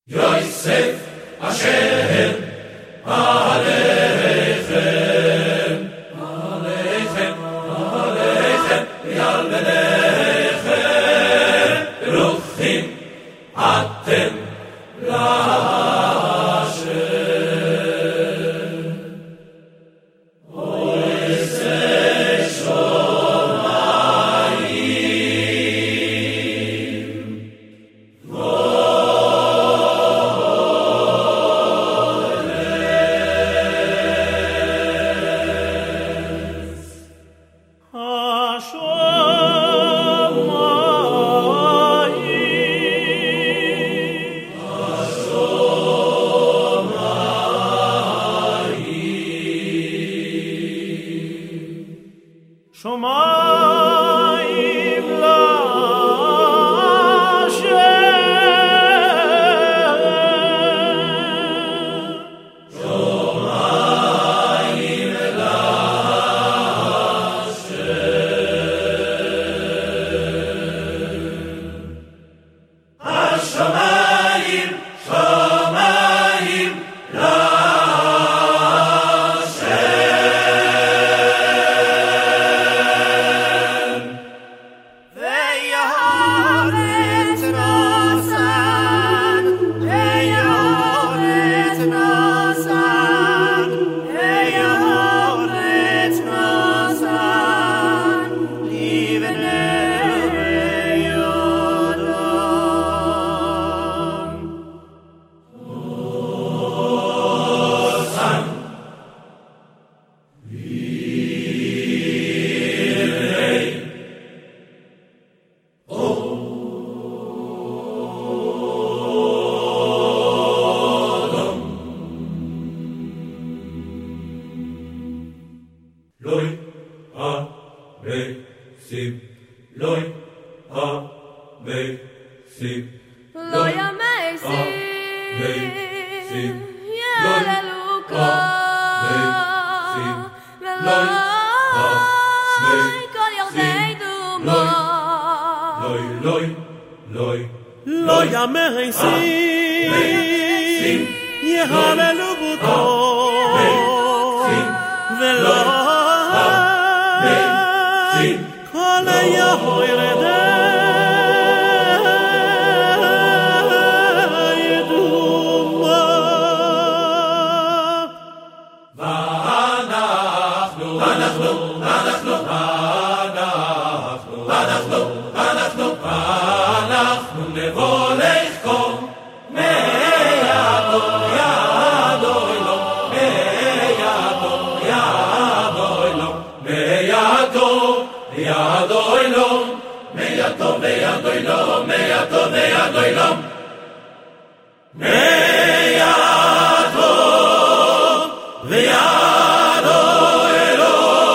Yosef Hashem Aleichem Aleichem Aleichem Yalbelechem Ruchim Atem Lashem Oisei Shomayim Loi ha-me-sim, Loi ha-me-sim, Loi ha-me-sim, Yaleluka, Loi kol yordei duma, Loi ha-me-sim, Yaleluka, Kol yordei duma. אנחנו נבולכו מידו ידו אלו מידו ידו אלו מידו ידו אלו מידו וידו אלו מידו וידו אלו מידו וידו אלו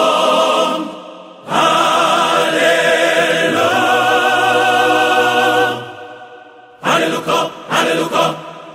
Alleluia, Alleluia,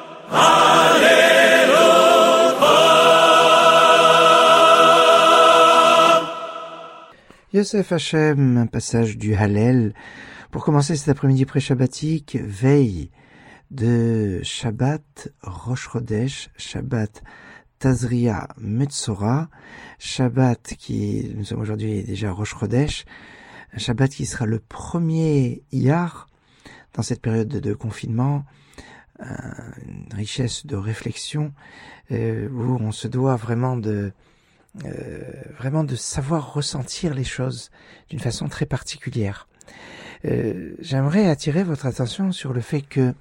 Alleluia. Yosef Hashem, un passage du Hallel. Pour commencer cet après-midi pré-shabbatique, veille de Shabbat Rosh Chodesh, Shabbat Tazria Metzora, Shabbat qui, nous sommes aujourd'hui déjà Rosh Chodesh, un Shabbat qui sera le premier Iyar dans cette période de confinement, une richesse de réflexion où on se doit vraiment de savoir ressentir les choses d'une façon très particulière. J'aimerais attirer votre attention sur le fait que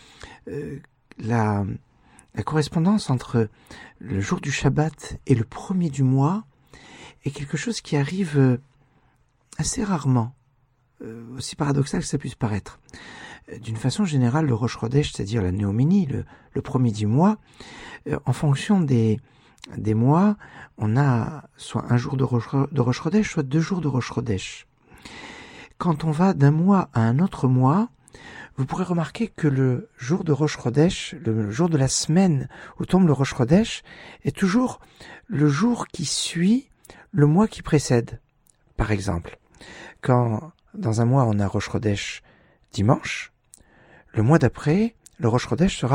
la correspondance entre le jour du Shabbat et le premier du mois est quelque chose qui arrive assez rarement, aussi paradoxal que ça puisse paraître. D'une façon générale, le Rosh Chodesh, c'est-à-dire la Néoménie, le premier du mois, en fonction des mois, on a soit un jour de Rosh Chodesh, soit 2 jours de Rosh Chodesh. Quand on va d'un mois à un autre mois, vous pourrez remarquer que le jour de Rosh Chodesh, le jour de la semaine où tombe le Rosh Chodesh, est toujours le jour qui suit le mois qui précède. Par exemple, quand dans un mois on a Rosh Chodesh dimanche, le mois d'après, le Rosh Chodesh sera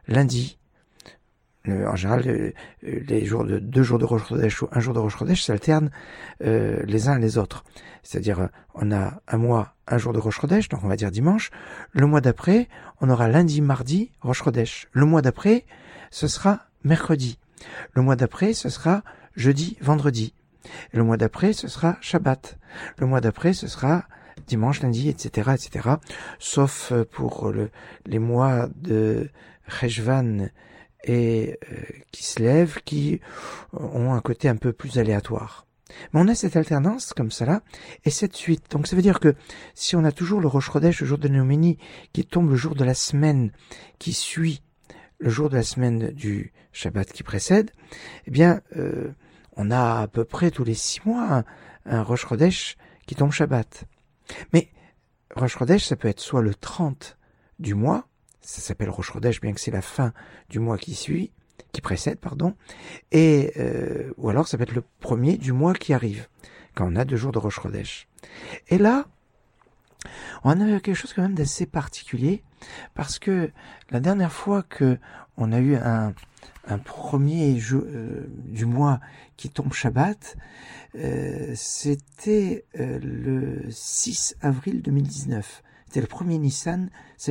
lundi. En général, les jours de 2 jours de Rosh Chodesh ou 1 jour de Rosh Chodesh s'alternent les uns les autres. C'est-à-dire, on a un mois, 1 jour de Rosh Chodesh, donc on va dire dimanche. Le mois d'après, on aura lundi, mardi, Rosh Chodesh. Le mois d'après, ce sera mercredi. Le mois d'après, ce sera jeudi, vendredi. Le mois d'après, ce sera Shabbat. Le mois d'après, ce sera dimanche, lundi, etc., etc. Sauf pour les mois de Cheshvan et Kislev qui ont un côté un peu plus aléatoire. Mais on a cette alternance comme ça là et cette suite. Donc ça veut dire que si on a toujours le Rosh Chodesh, le jour de Néoménie, qui tombe le jour de la semaine qui suit le jour de la semaine du Shabbat qui précède, eh bien on a à peu près tous les 6 mois un Rosh Chodesh qui tombe Shabbat. Mais Rosh Chodesh, ça peut être soit le 30 du mois, ça s'appelle Rosh Chodesh, bien que c'est la fin du mois qui précède, et ou alors ça peut être le premier du mois qui arrive, quand on a 2 jours de Rosh Chodesh. Et là, on a quelque chose quand même d'assez particulier, parce que la dernière fois que on a eu un premier jour du mois qui tombe Shabbat, c'était le 6 avril 2019. C'était le premier Nissan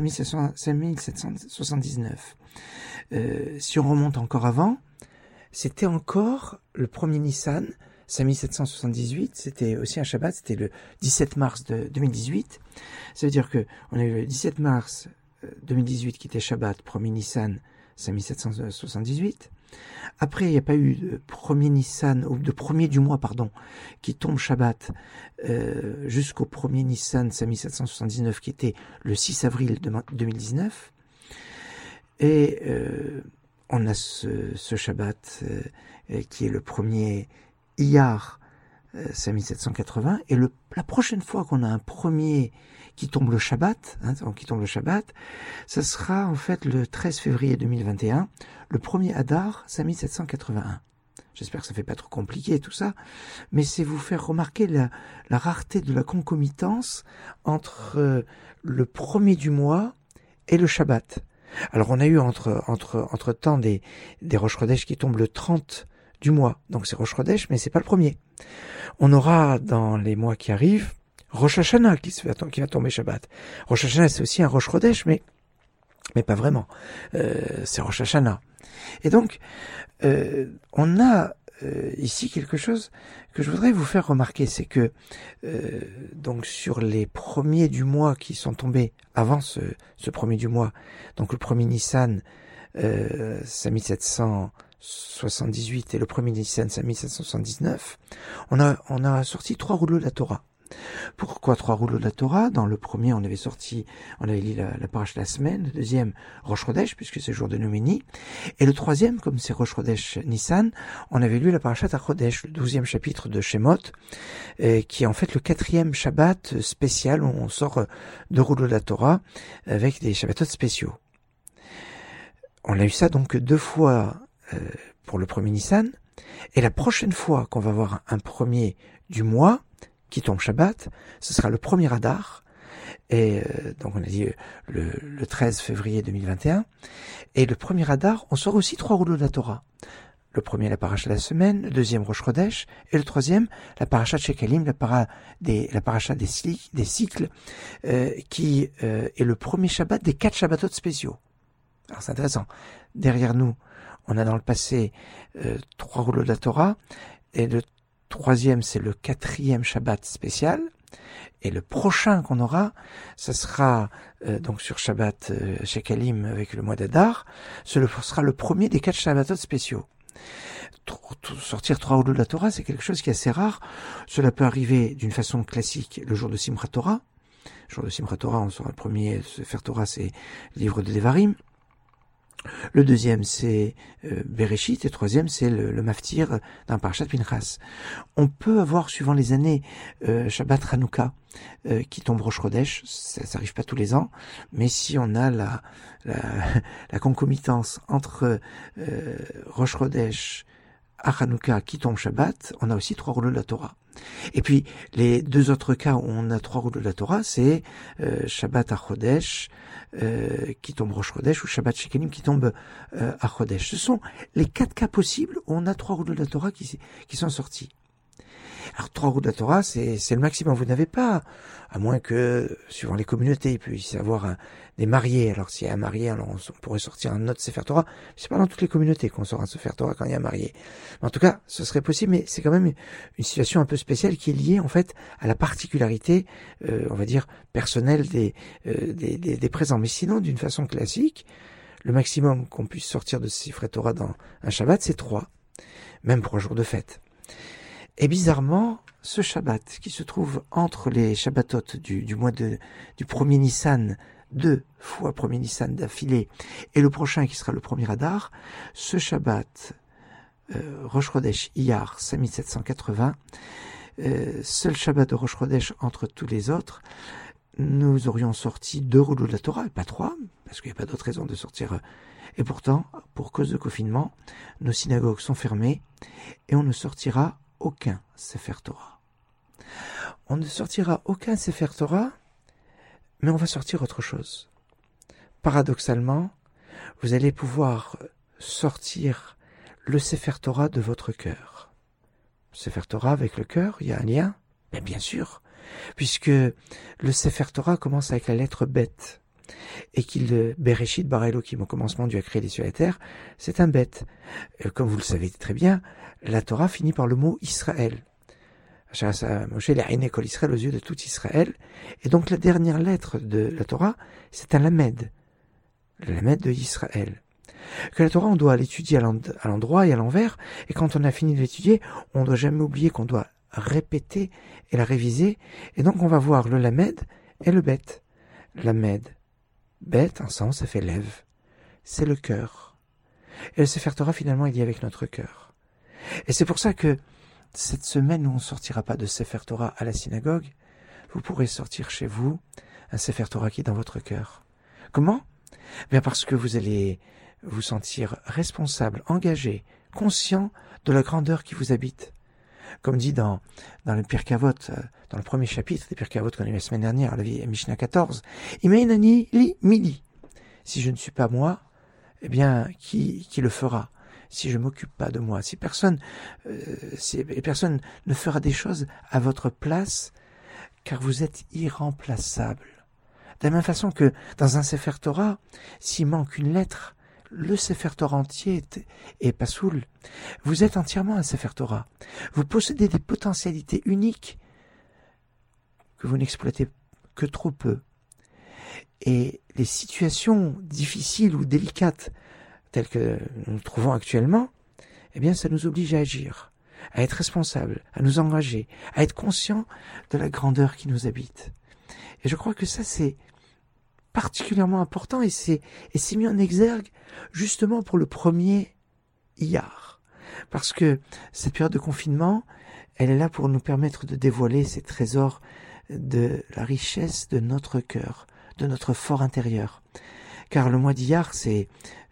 5779. Si on remonte encore avant, c'était encore le premier Nissan 5778. C'était aussi un Shabbat, c'était le 17 mars de 2018. Ça veut dire que on a eu le 17 mars 2018 qui était Shabbat, premier Nissan 5778. Après, il n'y a pas eu de premier Nissan, ou de premier du mois, qui tombe Shabbat, jusqu'au premier Nissan 5779, qui était le 6 avril 2019. Et on a ce Shabbat qui est le premier Iyar 5780. Et la prochaine fois qu'on a un premier qui tombe le Shabbat, ça sera en fait le 13 février 2021, le premier Adar 5781. J'espère que ça fait pas trop compliqué tout ça, mais c'est vous faire remarquer la rareté de la concomitance entre le premier du mois et le Shabbat. Alors on a eu entre temps des Rosh Chodesh qui tombent le 30 du mois, donc c'est Rosh Chodesh, mais c'est pas le premier. On aura dans les mois qui arrivent Rosh Hashanah qui va tomber Shabbat. Rosh Hashanah c'est aussi un Rosh Chodesh, mais pas vraiment. C'est Rosh Hashanah. Et donc on a ici quelque chose que je voudrais vous faire remarquer, c'est que donc sur les premiers du mois qui sont tombés avant ce premier du mois, donc le premier Nissan 5778 et le premier Nissan 5779, on a sorti 3 rouleaux de la Torah. Pourquoi 3 rouleaux de la Torah? Dans le premier, on avait lu la paracha de la semaine, le deuxième, Rosh Chodesh, puisque c'est le jour de Néoménie, et le troisième, comme c'est Rosh Chodesh Nissan, on avait lu la paracha HaChodesh, le 12e chapitre de Shemot, qui est en fait le 4e Shabbat spécial, où on sort 2 rouleaux de la Torah, avec des Shabbatot spéciaux. On a eu ça donc 2 fois pour le premier Nissan, et la prochaine fois qu'on va avoir un premier du mois, qui tombe Shabbat, ce sera le premier Adar, et donc on a dit le 13 février 2021, et le premier Adar, on sort aussi 3 rouleaux de la Torah. Le premier, la paracha de la semaine, le deuxième, Rosh Chodesh, et le troisième, la paracha de Shekalim, la paracha des cycles, qui est le premier Shabbat des 4 Shabbatot spéciaux. Alors c'est intéressant. Derrière nous, on a dans le passé 3 rouleaux de la Torah, et le troisième, c'est le 4e Shabbat spécial, et le prochain qu'on aura, ça sera donc sur Shabbat Shekalim avec le mois d'Adar, ce sera le premier des 4 Shabbatot spéciaux. Sortir 3 rouleaux de la Torah, c'est quelque chose qui est assez rare. Cela peut arriver d'une façon classique le jour de Simchat Torah. Le jour de Simchat Torah, on sera le premier Sefer Torah, c'est le livre de Devarim. Le deuxième, c'est Bereshit, et le troisième, c'est le Maftir d'un Parashat Pinchas. On peut avoir, suivant les années, Shabbat Hanouka, qui tombe Rosh Chodesh, ça n'arrive pas tous les ans, mais si on a la concomitance entre Rosh Chodesh à Hanouka qui tombe Shabbat, on a aussi 3 rouleaux de la Torah. Et puis, les deux autres cas où on a 3 rouleaux de la Torah, c'est Shabbat à Chodesh, qui tombe Rosh Chodesh, ou Shabbat Shekelim qui tombe à Chodesh. Ce sont les 4 cas possibles où on a 3 rouleaux de la Torah qui sont sortis. Alors 3 rouleaux de la Torah, c'est le maximum. Vous n'avez pas, à moins que, suivant les communautés, il puisse y avoir des mariés. Alors s'il y a un marié, alors on pourrait sortir un autre Sefer Torah. C'est pas dans toutes les communautés qu'on sort un Sefer Torah quand il y a un marié. Mais en tout cas, ce serait possible, mais c'est quand même une situation un peu spéciale qui est liée en fait à la particularité, on va dire, personnelle des présents. Mais sinon, d'une façon classique, le maximum qu'on puisse sortir de Sefer Torah dans un Shabbat, c'est 3. Même pour un jour de fête. Et bizarrement, ce Shabbat, qui se trouve entre les Shabbatot du mois du 1er Nissan, 2 fois 1er Nissan d'affilée, et le prochain qui sera le 1er Adar, ce Shabbat, Rosh Chodesh Iyar 5780, seul Shabbat de Rosh Chodesh entre tous les autres, nous aurions sorti 2 rouleaux de la Torah, et pas 3, parce qu'il n'y a pas d'autre raison de sortir. Et pourtant, pour cause de confinement, nos synagogues sont fermées, et on ne sortira aucun Sefer Torah. On ne sortira aucun Sefer Torah, mais on va sortir autre chose. Paradoxalement, vous allez pouvoir sortir le Sefer Torah de votre cœur. Sefer Torah avec le cœur, il y a un lien? Mais bien sûr, puisque le Sefer Torah commence avec la lettre Bet, et qu'il Bereshit bara Elokim, au commencement Dieu a créé les cieux et la terre, c'est un Bet. Comme vous le savez très bien, la Torah finit par le mot Israël. Moshe l'a ainé kol Israël aux yeux de tout Israël, et donc la dernière lettre de la Torah, c'est un lamed, le lamed de Israël. Que la Torah, on doit l'étudier à l'endroit et à l'envers, et quand on a fini de l'étudier, on ne doit jamais oublier qu'on doit répéter et la réviser, et donc on va voir le lamed et le bet. Lamed, bet, ensemble, ça fait lève, c'est le cœur. Et le Sefer Torah, finalement, il y est avec notre cœur. Et c'est pour ça que cette semaine où on ne sortira pas de Sefer Torah à la synagogue, vous pourrez sortir chez vous un Sefer Torah qui est dans votre cœur. Comment? Bien parce que vous allez vous sentir responsable, engagé, conscient de la grandeur qui vous habite. Comme dit dans le Pirkei Avot, dans le premier chapitre des Pirkei Avot qu'on a eu la semaine dernière, à la Mishnah 14, Imeinani li mili. Si je ne suis pas moi, eh bien, qui le fera? Si je m'occupe pas de moi, si personne ne fera des choses à votre place, car vous êtes irremplaçable. De la même façon que dans un Sefer Torah, s'il manque une lettre, le Sefer Torah entier est pasoul. Vous êtes entièrement un Sefer Torah. Vous possédez des potentialités uniques que vous n'exploitez que trop peu. Et les situations difficiles ou délicates telles que nous trouvons actuellement, eh bien, ça nous oblige à agir, à être responsable, à nous engager, à être conscient de la grandeur qui nous habite. Et je crois que ça, c'est particulièrement important et c'est mis en exergue justement pour le premier Iyar. Parce que cette période de confinement, elle est là pour nous permettre de dévoiler ces trésors de la richesse de notre cœur, de notre fort intérieur. Car le mois d'Iyar, c'est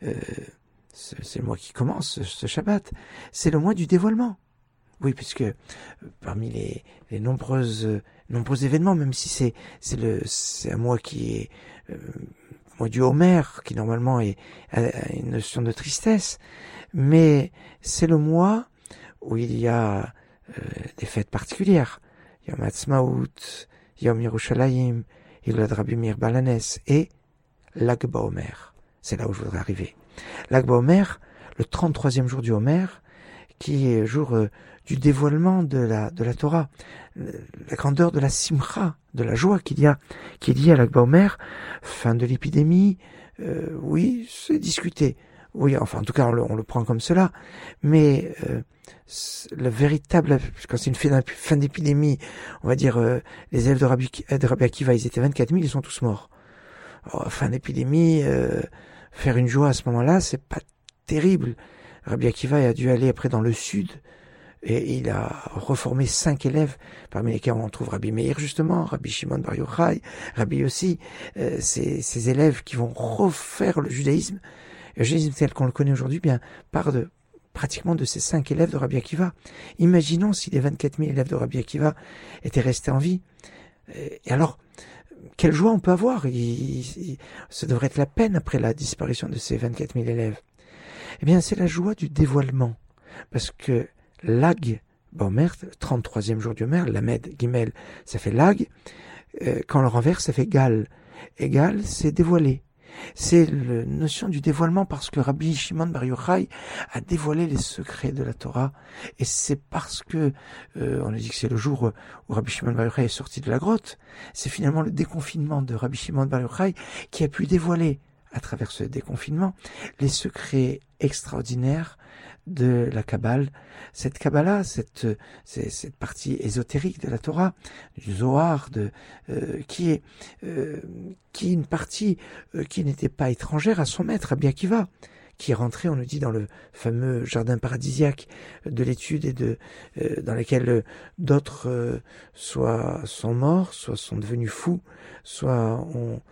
le mois qui commence, ce Shabbat, c'est le mois du dévoilement. Oui, puisque parmi les nombreux événements, même si c'est un mois qui est mois du Homer, qui normalement a une notion de tristesse, mais c'est le mois où il y a des fêtes particulières. Yom Ha'atzmaut, Yom Yerushalayim, Hilad Rabbi Meir Balanes et Lag BaOmer. C'est là où je voudrais arriver. Lag BaOmer, le 33e jour du Homer, qui est le jour du dévoilement de la Torah, la grandeur de la simcha, de la joie qui est liée à Lag BaOmer, fin de l'épidémie, oui, c'est discuté. Oui, enfin, en tout cas, on le prend comme cela, mais le véritable, quand c'est une fin d'épidémie, on va dire, les élèves de Rabbi Akiva, ils étaient 24 000, ils sont tous morts. Oh, fin d'épidémie, faire une joie à ce moment-là, c'est pas terrible. Rabbi Akiva a dû aller après dans le sud, et il a reformé 5 élèves, parmi lesquels on trouve Rabbi Meir justement, Rabbi Shimon Bar Yochai, Rabbi Yossi, ces élèves qui vont refaire le judaïsme. Le judaïsme tel qu'on le connaît aujourd'hui, bien, part pratiquement de ces 5 élèves de Rabbi Akiva. Imaginons si les 24 000 élèves de Rabbi Akiva étaient restés en vie. Et alors, quelle joie on peut avoir. Ça devrait être la peine après la disparition de ces 24 000 élèves. Eh bien, c'est la joie du dévoilement. Parce que Lag Baomer, 33e jour du Omer, Lamed, Gimel, ça fait Lag. Quand on le renverse, ça fait Gal. Et Gal, c'est dévoiler. C'est la notion du dévoilement parce que Rabbi Shimon Bar Yochai a dévoilé les secrets de la Torah. Et c'est parce que, on a dit que c'est le jour où Rabbi Shimon Bar Yochai est sorti de la grotte. C'est finalement le déconfinement de Rabbi Shimon Bar Yochai qui a pu dévoiler, à travers ce déconfinement, les secrets extraordinaires de la Kabbale. Cette Kabbalah, cette partie ésotérique de la Torah, du Zohar, qui est une partie qui n'était pas étrangère à son maître, Rabbi Akiva, qui est rentré, on nous dit, dans le fameux jardin paradisiaque de l'étude et dans lequel d'autres soit sont morts, soit sont devenus fous, soit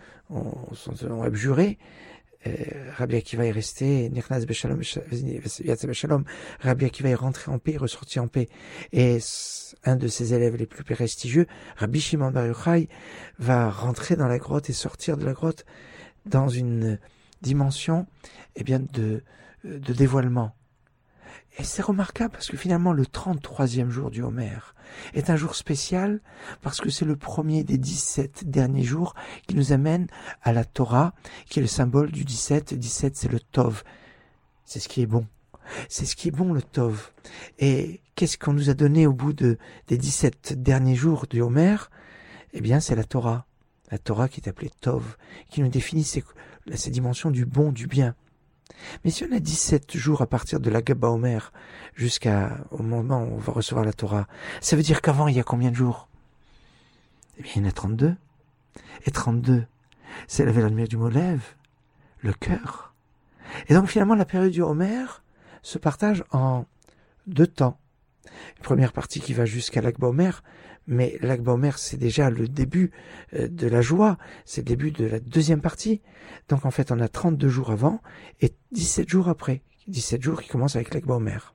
ont abjuré. Rabbi Akiva est resté, Nirnaz Beshalom, Yatsa Beshalom, Rabbi Akiva est rentré en paix, ressorti en paix. Et un de ses élèves les plus prestigieux, Rabbi Shimon Bar Yochai, va rentrer dans la grotte et sortir de la grotte dans une dimension, eh bien, de dévoilement. Et c'est remarquable parce que finalement le 33e jour du Homer est un jour spécial parce que c'est le premier des 17 derniers jours qui nous amène à la Torah, qui est le symbole du 17. 17, c'est le Tov. C'est ce qui est bon. C'est ce qui est bon, le Tov. Et qu'est-ce qu'on nous a donné au bout des 17 derniers jours du Homer? Eh bien, c'est la Torah. La Torah qui est appelée Tov, qui nous définit ces dimensions du bon, du bien. Mais si on a 17 jours à partir de la Gaba Omer jusqu'au moment où on va recevoir la Torah, ça veut dire qu'avant, il y a combien de jours? Eh bien, il y en a 32. Et 32, c'est la lumière du mot lève, le cœur. Et donc, finalement, la période du Homer se partage en 2 temps. Une première partie qui va jusqu'à l'Akba Omer, mais l'Akba Omer, c'est déjà le début de la joie, c'est le début de la deuxième partie. Donc en fait, on a 32 jours avant et 17 jours après. 17 jours qui commencent avec l'Akba Omer.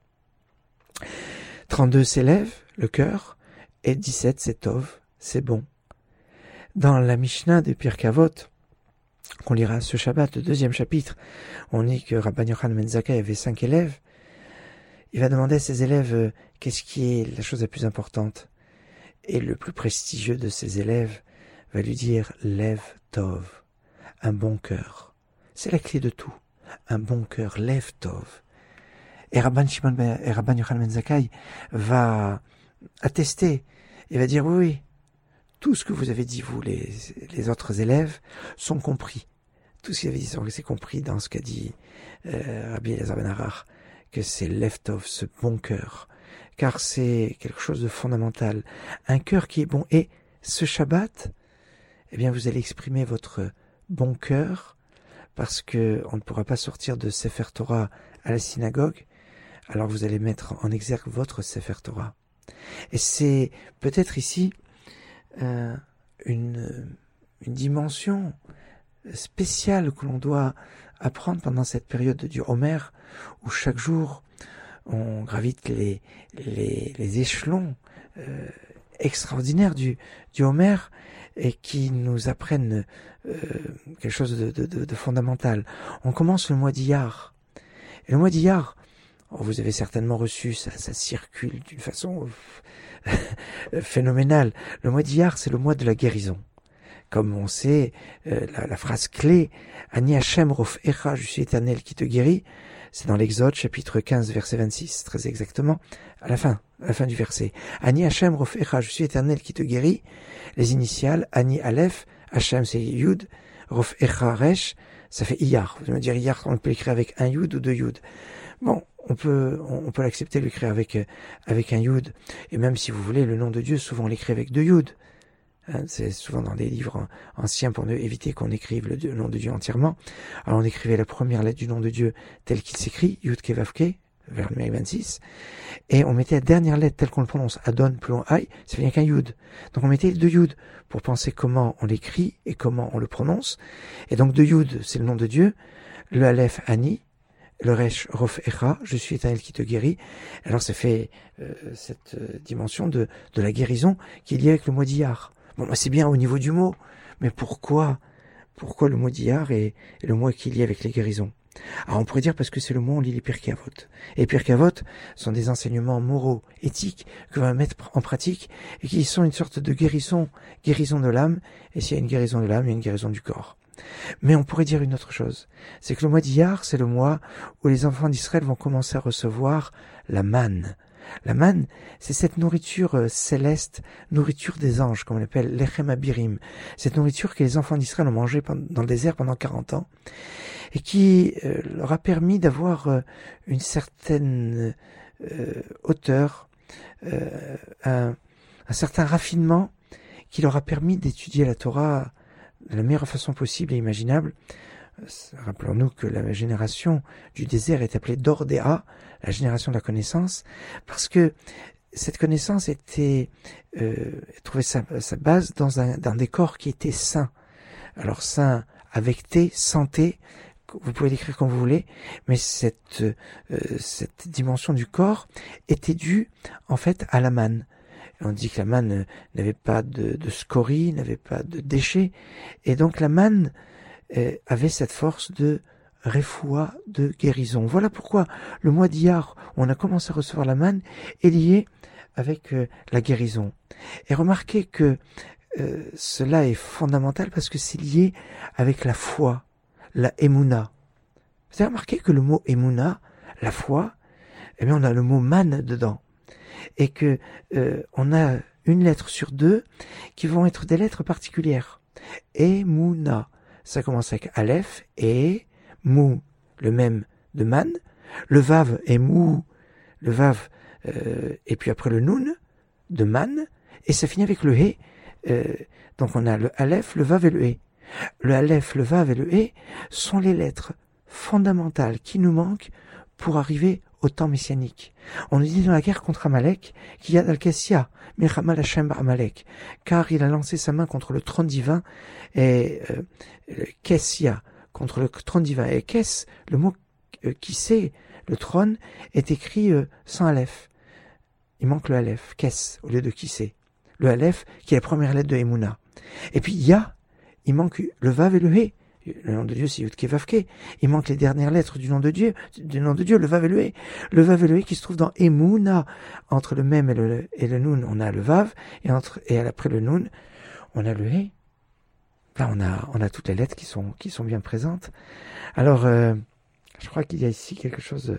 32 s'élève, le cœur, et 17 c'est Tov, c'est bon. Dans la Mishnah de Pirkei Avot, qu'on lira ce Shabbat, le 2e chapitre, on dit que Rabban Yochanan ben Zakkai avait 5 élèves. Il va demander à ses élèves qu'est-ce qui est la chose la plus importante. Et le plus prestigieux de ses élèves va lui dire « Lev Tov », un bon cœur. C'est la clé de tout. Un bon cœur, Lev Tov. Et Rabban Yochanan ben Zakkai va attester et va dire « Oui, tout ce que vous avez dit, vous, les autres élèves, sont compris. Tout ce qu'il avait dit, c'est compris dans ce qu'a dit Rabbi Elazar ben Arach, que c'est Lev Tov, ce bon cœur. Car c'est quelque chose de fondamental. Un cœur qui est bon. Et ce Shabbat, eh bien, vous allez exprimer votre bon cœur, parce que on ne pourra pas sortir de Sefer Torah à la synagogue, alors vous allez mettre en exergue votre Sefer Torah. Et c'est peut-être ici une dimension spéciale que l'on doit apprendre pendant cette période du Homer, où chaque jour on gravite les échelons extraordinaires du Homer et qui nous apprennent quelque chose de fondamental. On commence le mois d'Iyar. Et le mois d'Iyar, vous avez certainement reçu, ça circule d'une façon phénoménale. Le mois d'Iyar, c'est le mois de la guérison. Comme on sait, la phrase clé, Ani Hashem Rof Echa, je suis éternel qui te guérit, c'est dans l'Exode, chapitre 15, verset 26, très exactement, à la fin du verset. Ani Hashem Rof Echa, je suis éternel qui te guérit, les initiales, Ani Aleph, Hashem c'est Yud, Rof Echa Resh, ça fait Iyar. Vous allez me dire Iyar, on peut l'écrire avec un Yud ou 2 Yud. Bon, on peut l'accepter, l'écrire avec un Yud. Et même si vous voulez, le nom de Dieu, souvent on l'écrit avec 2 Yud. C'est souvent dans des livres anciens pour éviter qu'on écrive le nom de Dieu entièrement. Alors on écrivait la première lettre du nom de Dieu telle qu'il s'écrit, Yud Ke Vav Ke, vers le numéro 26, et on mettait la dernière lettre telle qu'on le prononce, Adon plus loin Aïe, ça vient qu'un Yud. Donc on mettait 2 Yud pour penser comment on l'écrit et comment on le prononce. Et donc 2 Yud, c'est le nom de Dieu, le Aleph Ani, le Resh Rofecha, je suis Éternel qui te guérit. Alors ça fait cette dimension de la guérison qui est liée avec le mot d'Iyar. Bon, c'est bien au niveau du mot, mais pourquoi le mot d'Iyar est le mot qui est lié avec les guérisons? Alors on pourrait dire parce que c'est le mot où on lit les Pirkei Avot. Et les Pirkei Avot sont des enseignements moraux, éthiques, que l'on va mettre en pratique et qui sont une sorte de guérison de l'âme. Et s'il y a une guérison de l'âme, il y a une guérison du corps. Mais on pourrait dire une autre chose, c'est que le mois d'Iyar, c'est le mois où les enfants d'Israël vont commencer à recevoir la manne. La manne, c'est cette nourriture céleste, nourriture des anges, comme on l'appelle, lechem abirim. Cette nourriture que les enfants d'Israël ont mangée dans le désert pendant 40 ans, et qui leur a permis d'avoir une certaine hauteur, un certain raffinement, qui leur a permis d'étudier la Torah de la meilleure façon possible et imaginable. Rappelons-nous que la génération du désert est appelée Dordéa, la génération de la connaissance, parce que cette connaissance trouvait sa base dans un décor qui était saint. Alors saint avec T, santé, vous pouvez l'écrire comme vous voulez, mais cette dimension du corps était due en fait à la manne. On dit que la manne n'avait pas de scorie, n'avait pas de déchets, et donc la manne avait cette force de refoua, de guérison. Voilà pourquoi le mois d'Iyar, où on a commencé à recevoir la manne, est lié avec la guérison. Et remarquez que cela est fondamental parce que c'est lié avec la foi, la émouna. Vous avez remarqué que le mot émouna, la foi, eh bien on a le mot manne dedans. Et que on a une lettre sur deux qui vont être des lettres particulières. Emouna, ça commence avec Aleph, et Mou, le même de man, le Vav est Mou, le Vav, et puis après le Noun, de man, et ça finit avec le He, donc on a le Aleph, le Vav et le He. Le Aleph, le Vav et le He sont les lettres fondamentales qui nous manquent pour arriver au temps messianique. On nous dit dans la guerre contre Amalek qu'il y a Al-Kessia, Milchamal Hashem Amalek, car il a lancé sa main contre le trône divin, et Kessia, contre le trône divin. Et Kes, le mot qui c'est le trône, est écrit sans Aleph. Il manque le Aleph, Kes, au lieu de qui c'est. Le Aleph, qui est la première lettre de Emouna. Et puis Ya, il manque le Vav et le He. Le nom de Dieu, c'est Yud-Ke Vav-Ke. Il manque les dernières lettres du nom de Dieu, le Vav et le He. Le Vav et le He qui se trouve dans Emouna. Entre le Mem et le Noun, on a le Vav, et après le Noun, on a le He. Là, on a toutes les lettres qui sont bien présentes. Alors, je crois qu'il y a ici quelque chose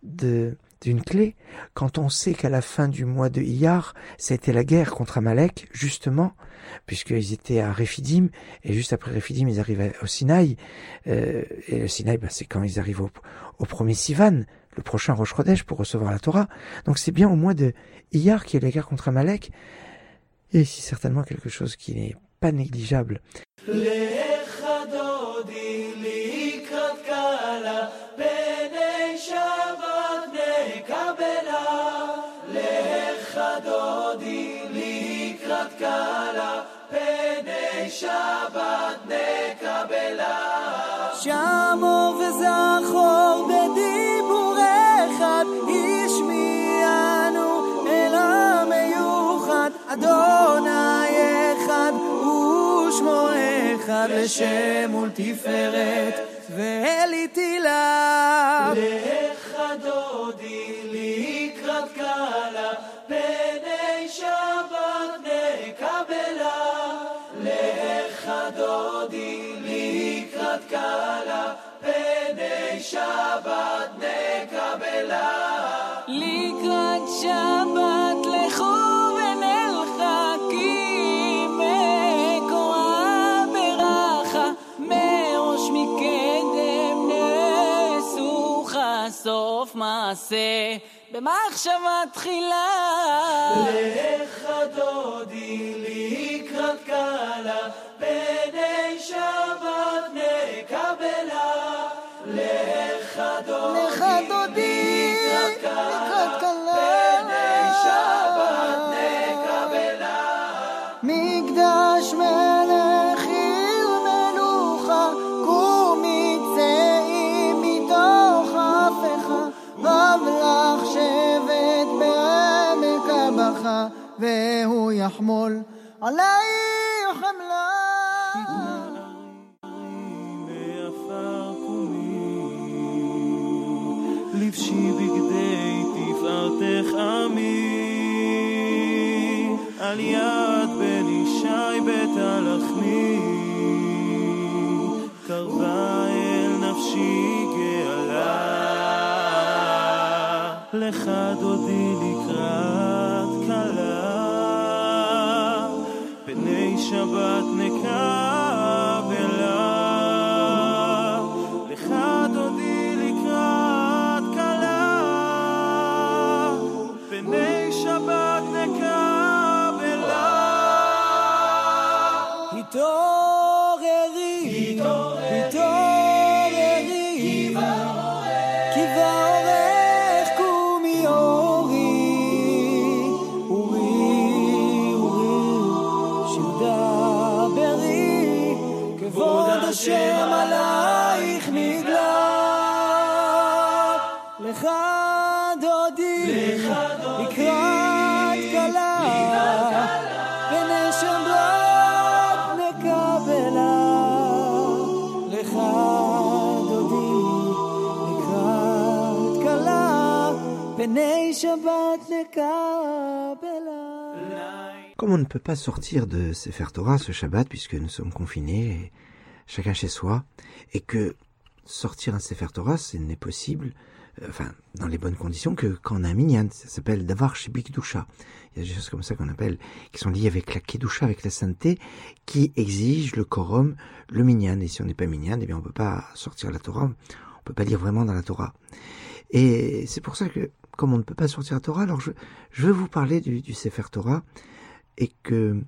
d'une clé. Quand on sait qu'à la fin du mois de Iyar, c'était la guerre contre Amalek, justement, puisqu'ils étaient à Rephidim, et juste après Rephidim, ils arrivent au Sinaï, et le Sinaï, c'est quand ils arrivent au premier Sivan, le prochain Rosh Chodesh, pour recevoir la Torah. Donc c'est bien au mois de Iyar qui est la guerre contre Amalek. Il y a ici certainement quelque chose qui n'est pas négligeable. שמור וזכור בדיבור אחד, השמיענו אל המיוחד, אדוני אחד ושמו אחד, לשם ולתפארת ואלי תהילה. לך דודי לקראת קלה, פני שבת נקבלה. לך דודי לקראת קלה, פני שבת נקבלה. לקראת שבת לכו ונלכה, כי מקורה ברכה, מראש מקדם נסוכה, סוף מעשה במחשבה תחילה. לך דודי לקראת קלה, פני שבת נקבלה. לך דודי לקראת קלה, פני שבת נקבלה. מקדש מלך עיר מלוכה, קומי צאי מתוך והוא יחמול עלי חמלה. מעפר קומי, לבשי בגדי תפארתך עמי, על יד בן ישי בית הלחמי, קרבה אל נפשי גאלה. לך דודי לקראת כלה, פני שבת נקבלה. לך דודי לקראת כלה, פני שבת נקבלה. התעוררי, התעוררי, כי באורך קומי אורי, אורי, שתדברי, כבוד השם עלייך נגלה. לך דודי, לקראת כלה, פני שבת נקבלה. לך דודי, לקראת כלה, פני שבת נקבלה. Comme on ne peut pas sortir de Sefer Torah ce Shabbat, puisque nous sommes confinés, chacun chez soi, et que sortir un Sefer Torah, ce n'est possible, dans les bonnes conditions, que quand on a un minyan. Ça s'appelle Davar Shebi Kedusha. Il y a des choses comme ça qu'on appelle, qui sont liées avec la Kedusha, avec la sainteté, qui exigent le quorum, le minyan. Et si on n'est pas minyan, eh bien on peut pas sortir la Torah, on peut pas lire vraiment dans la Torah. Et c'est pour ça que, comme on ne peut pas sortir la Torah, alors je veux vous parler du Sefer Torah, et que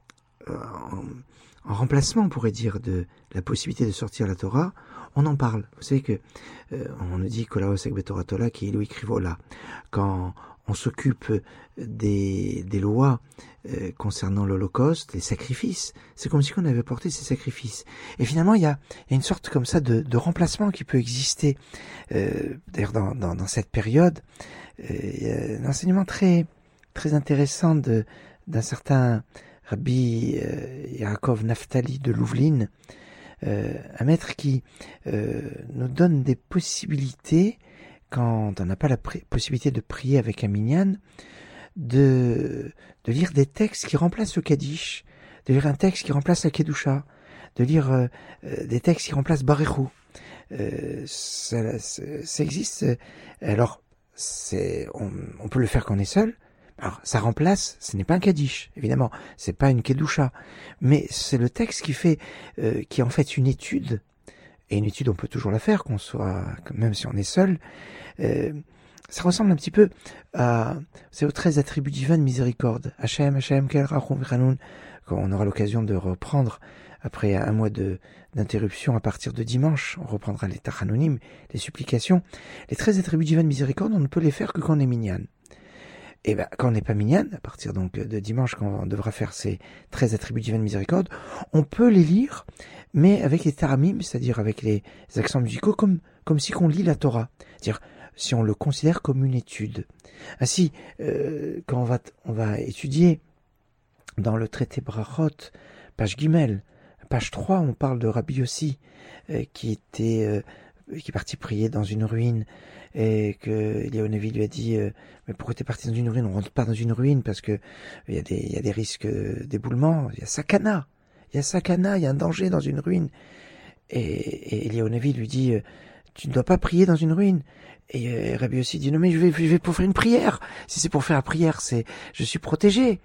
en remplacement, on pourrait dire, de la possibilité de sortir la Torah, on en parle. Vous savez que on nous dit Kolaosek Betoratola qui est Louis Krivola. Quand on s'occupe des lois concernant l'Holocauste, les sacrifices, c'est comme si on avait porté ces sacrifices. Et finalement, il y a une sorte comme ça de remplacement qui peut exister. D'ailleurs, dans cette période, il y a un enseignement très très intéressant d'un certain Rabbi Yaakov Naftali de Louvlin, un maître qui nous donne des possibilités, quand on n'a pas la possibilité de prier avec un minyan, de lire des textes qui remplacent le Kaddish, de lire un texte qui remplace la Kedusha, de lire des textes qui remplacent Barechou. Ça existe. Alors, on peut le faire quand on est seul. Alors, ça remplace, ce n'est pas un Kaddish, évidemment, c'est pas une Kedusha, mais c'est le texte qui fait, qui est en fait une étude, et une étude on peut toujours la faire, même si on est seul. Ça ressemble un petit peu c'est aux 13 attributs divins de miséricorde. Hashem, Hashem, Kel Rachum V'Chanun, quand on aura l'occasion de reprendre, après un mois d'interruption à partir de dimanche, on reprendra les Tachanonim, les supplications. Les 13 attributs divins de miséricorde, on ne peut les faire que quand on est minyan. Et quand on n'est pas minyan, à partir donc de dimanche, quand on devra faire ces 13 attributs divins de miséricorde, on peut les lire, mais avec les taramim, c'est-à-dire avec les accents musicaux, comme si on lit la Torah. C'est-à-dire, si on le considère comme une étude. Ainsi, quand on va étudier dans le traité Brachot, page Gimel, page 3, on parle de Rabbi Yossi, qui est parti prier dans une ruine, et que Eliyahu lui a dit mais pourquoi t'es parti dans une ruine? On rentre pas dans une ruine parce que il y a des risques d'éboulement, il y a sakana, il y a un danger dans une ruine. Et Eliyahu lui dit tu ne dois pas prier dans une ruine. Et Rabbi Yossi dit non mais je vais pour faire une prière. Si c'est pour faire la prière, je suis protégé.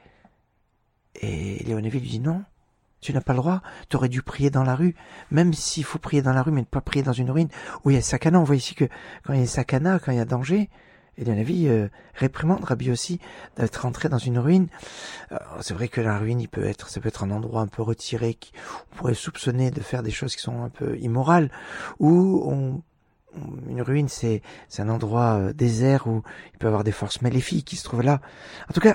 Et Eliyahu lui dit non. Tu n'as pas le droit, tu aurais dû prier dans la rue, même s'il faut prier dans la rue, mais ne pas prier dans une ruine où il y a sakana. On voit ici que quand il y a sakana, quand il y a danger, et dans la vie, réprimande Rabbi Yossi d'être rentré dans une ruine. C'est vrai que la ruine, ça peut être un endroit un peu retiré, on pourrait soupçonner de faire des choses qui sont un peu immorales, ou une ruine, c'est un endroit désert où il peut y avoir des forces maléfiques qui se trouvent là. En tout cas,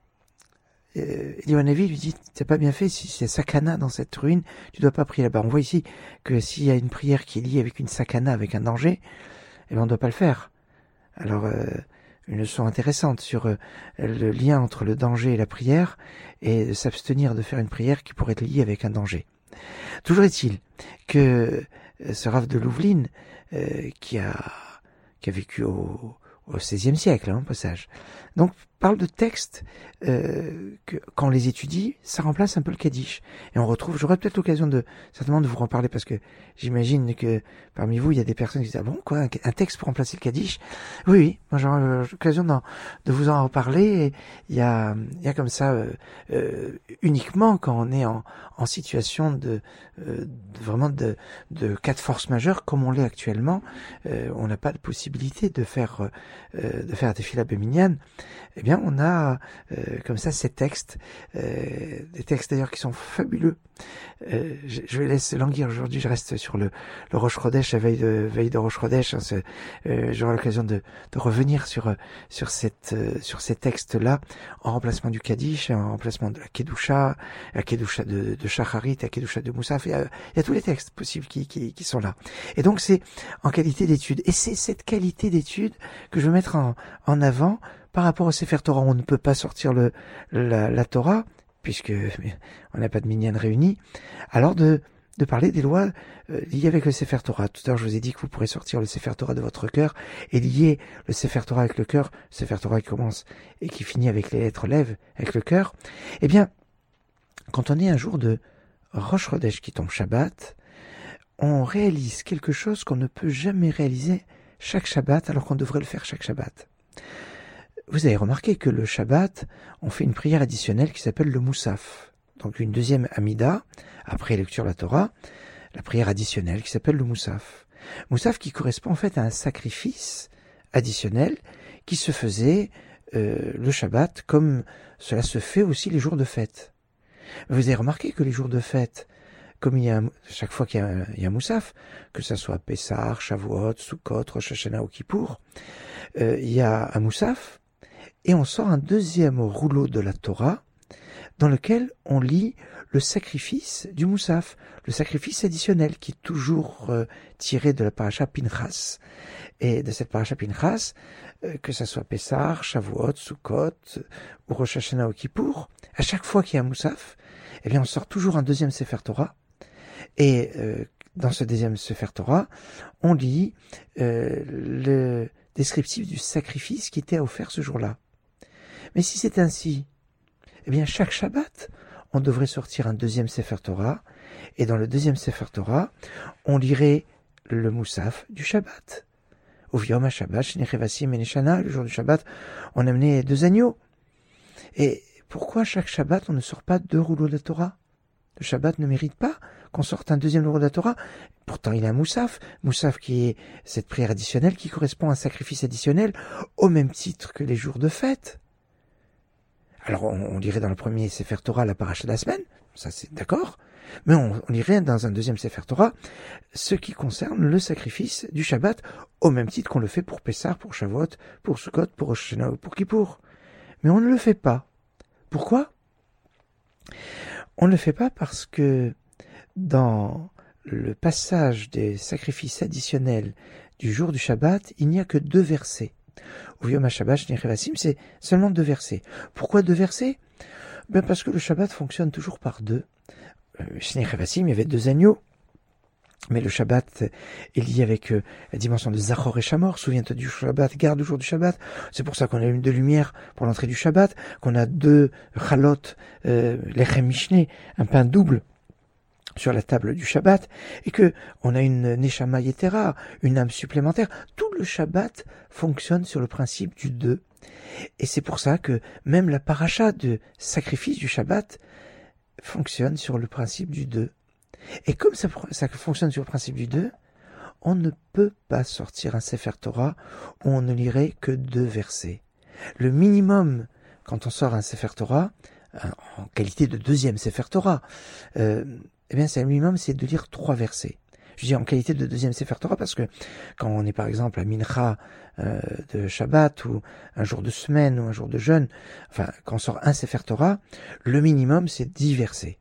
Eliyahu lui dit c'est pas bien fait, si c'est sakana dans cette ruine, tu dois pas prier là-bas. On voit ici que s'il y a une prière qui est liée avec une sakana, avec un danger, eh bien on doit pas le faire. Alors une leçon intéressante sur le lien entre le danger et la prière, et de s'abstenir de faire une prière qui pourrait être liée avec un danger. Toujours est-il que ce Rav de Louveline, qui a vécu au XVIe siècle, au passage, donc parle de textes que quand on les étudie, ça remplace un peu le Kaddish. Et on retrouve, j'aurai peut-être l'occasion certainement de vous en parler, parce que j'imagine que parmi vous, il y a des personnes qui disent, ah bon, quoi, un texte pour remplacer le Kaddish? Oui, moi j'aurai l'occasion de vous en reparler. Et il y a comme ça, uniquement quand on est en situation vraiment de cas de force majeure, comme on l'est actuellement, on n'a pas de possibilité de faire des filas béminianes. Eh bien, on a comme ça ces textes, des textes d'ailleurs qui sont fabuleux. Je laisse languir aujourd'hui, je reste sur le Rosh Chodesh, la veille de Rosh Chodesh. J'aurai l'occasion de revenir sur ces textes-là, en remplacement du Kaddish, en remplacement de la Kedusha de Shacharit, la Kedusha de Moussaf. Il y a tous les textes possibles qui sont là. Et donc c'est en qualité d'étude. Et c'est cette qualité d'étude que je veux mettre en avant par rapport au Sefer Torah. On ne peut pas sortir la Torah, puisque on n'a pas de minyan réunis, alors de parler des lois liées avec le Sefer Torah. Tout à l'heure, je vous ai dit que vous pourrez sortir le Sefer Torah de votre cœur et lier le Sefer Torah avec le cœur, le Sefer Torah qui commence et qui finit avec les lettres Lev, avec le cœur. Eh bien, quand on est un jour de Rosh Chodesh qui tombe Shabbat, on réalise quelque chose qu'on ne peut jamais réaliser chaque Shabbat, alors qu'on devrait le faire chaque Shabbat. Vous avez remarqué que le Shabbat, on fait une prière additionnelle qui s'appelle le Moussaf. Donc une deuxième Amida, après lecture de la Torah, la prière additionnelle qui s'appelle le Moussaf. Moussaf qui correspond en fait à un sacrifice additionnel qui se faisait le Shabbat, comme cela se fait aussi les jours de fête. Vous avez remarqué que les jours de fête, comme chaque fois qu'il y a un Moussaf, que ce soit Pessah, Shavuot, Sukkot, Rosh Hashanah ou Kippour, il y a un Moussaf, et on sort un deuxième rouleau de la Torah dans lequel on lit le sacrifice du Moussaf, le sacrifice additionnel qui est toujours tiré de la paracha Pinchas. Et de cette paracha Pinchas, que ça soit Pessah, Shavuot, Sukkot ou Rosh Hashanah ou Kippour, à chaque fois qu'il y a un Moussaf, eh bien on sort toujours un deuxième Sefer Torah. Et dans ce deuxième Sefer Torah, on lit le descriptif du sacrifice qui était offert ce jour-là. Mais si c'est ainsi, eh bien chaque Shabbat, on devrait sortir un deuxième Sefer Torah, et dans le deuxième Sefer Torah, on lirait le Moussaf du Shabbat. Uviom HaShabbat, Shnei Chevasim et Neshana, le jour du Shabbat, on amenait 2 agneaux. Et pourquoi chaque Shabbat, on ne sort pas 2 rouleaux de la Torah? Le Shabbat ne mérite pas qu'on sorte un deuxième rouleau de la Torah. Pourtant, il y a un Moussaf qui est cette prière additionnelle qui correspond à un sacrifice additionnel au même titre que les jours de fête. Alors, on lirait dans le premier Sefer Torah la paracha de la semaine, ça c'est d'accord, mais on lirait dans un deuxième Sefer Torah ce qui concerne le sacrifice du Shabbat, au même titre qu'on le fait pour Pessah, pour Shavuot, pour Sukkot, pour Rosh Hashanah ou pour Kippour. Mais on ne le fait pas. Pourquoi? On ne le fait pas parce que dans le passage des sacrifices additionnels du jour du Shabbat, il n'y a que 2 versets. Uviom HaShabbat, Shnei Chevasim, c'est seulement 2 versets. Pourquoi 2 versets? Ben parce que le Shabbat fonctionne toujours par 2. Shnei Chevasim, il y avait 2 agneaux. Mais le Shabbat est lié avec la dimension de Zachor et Shamor. Souviens-toi du Shabbat, garde le jour du Shabbat. C'est pour ça qu'on a 2 lumières pour l'entrée du Shabbat, qu'on a 2 chalot, lechem mishné, un pain double sur la table du Shabbat, et que on a une Neshama Yetera, une âme supplémentaire. Tout le Shabbat fonctionne sur le principe du 2. Et c'est pour ça que même la paracha de sacrifice du Shabbat fonctionne sur le principe du 2. Et comme ça fonctionne sur le principe du 2, on ne peut pas sortir un Sefer Torah où on ne lirait que 2 versets. Le minimum, quand on sort un Sefer Torah, en qualité de deuxième Sefer Torah, eh bien, c'est le minimum, c'est de lire 3 versets. Je dis en qualité de deuxième Sefer Torah parce que quand on est par exemple à Mincha de Shabbat ou un jour de semaine ou un jour de jeûne, enfin, quand on sort un Sefer Torah, le minimum c'est 10 versets.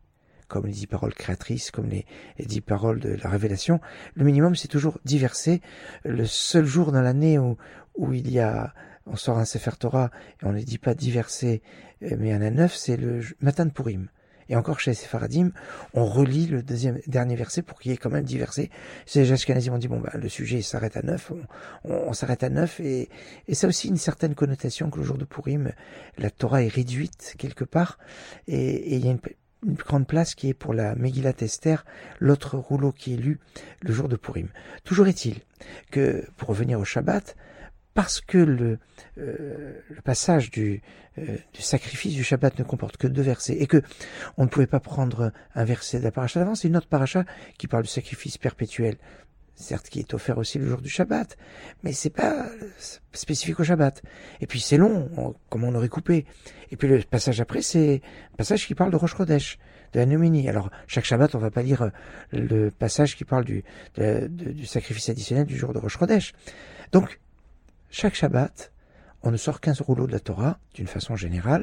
comme les 10 paroles créatrices, comme les 10 paroles de la révélation. Le minimum, c'est toujours 10 versets. Le seul jour dans l'année où on sort un Sefer Torah et on ne dit pas 10 versets, mais il y en a 9, c'est le matin de Purim. Et encore chez les Séfaradim, on relit le dernier verset pour qu'il y ait quand même 10 versets. Les Ashkenazim ont dit, le sujet s'arrête à 9, on s'arrête à 9, et ça a aussi une certaine connotation que le jour de Purim, la Torah est réduite quelque part, et il y a une grande place qui est pour la Megillat Esther, l'autre rouleau qui est lu le jour de Purim. Toujours est-il que, pour revenir au Shabbat, parce que le passage du sacrifice du Shabbat ne comporte que 2 versets, et que on ne pouvait pas prendre un verset de la paracha d'avant, c'est une autre paracha qui parle du sacrifice perpétuel, certes qui est offert aussi le jour du Shabbat, mais c'est pas spécifique au Shabbat. Et puis c'est long, comme on aurait coupé. Et puis le passage après, c'est un passage qui parle de Rosh Chodesh, de la Noumini. Alors chaque Shabbat, on va pas lire le passage qui parle du sacrifice additionnel du jour de Rosh Chodesh. Donc chaque Shabbat, on ne sort qu'un rouleau de la Torah, d'une façon générale,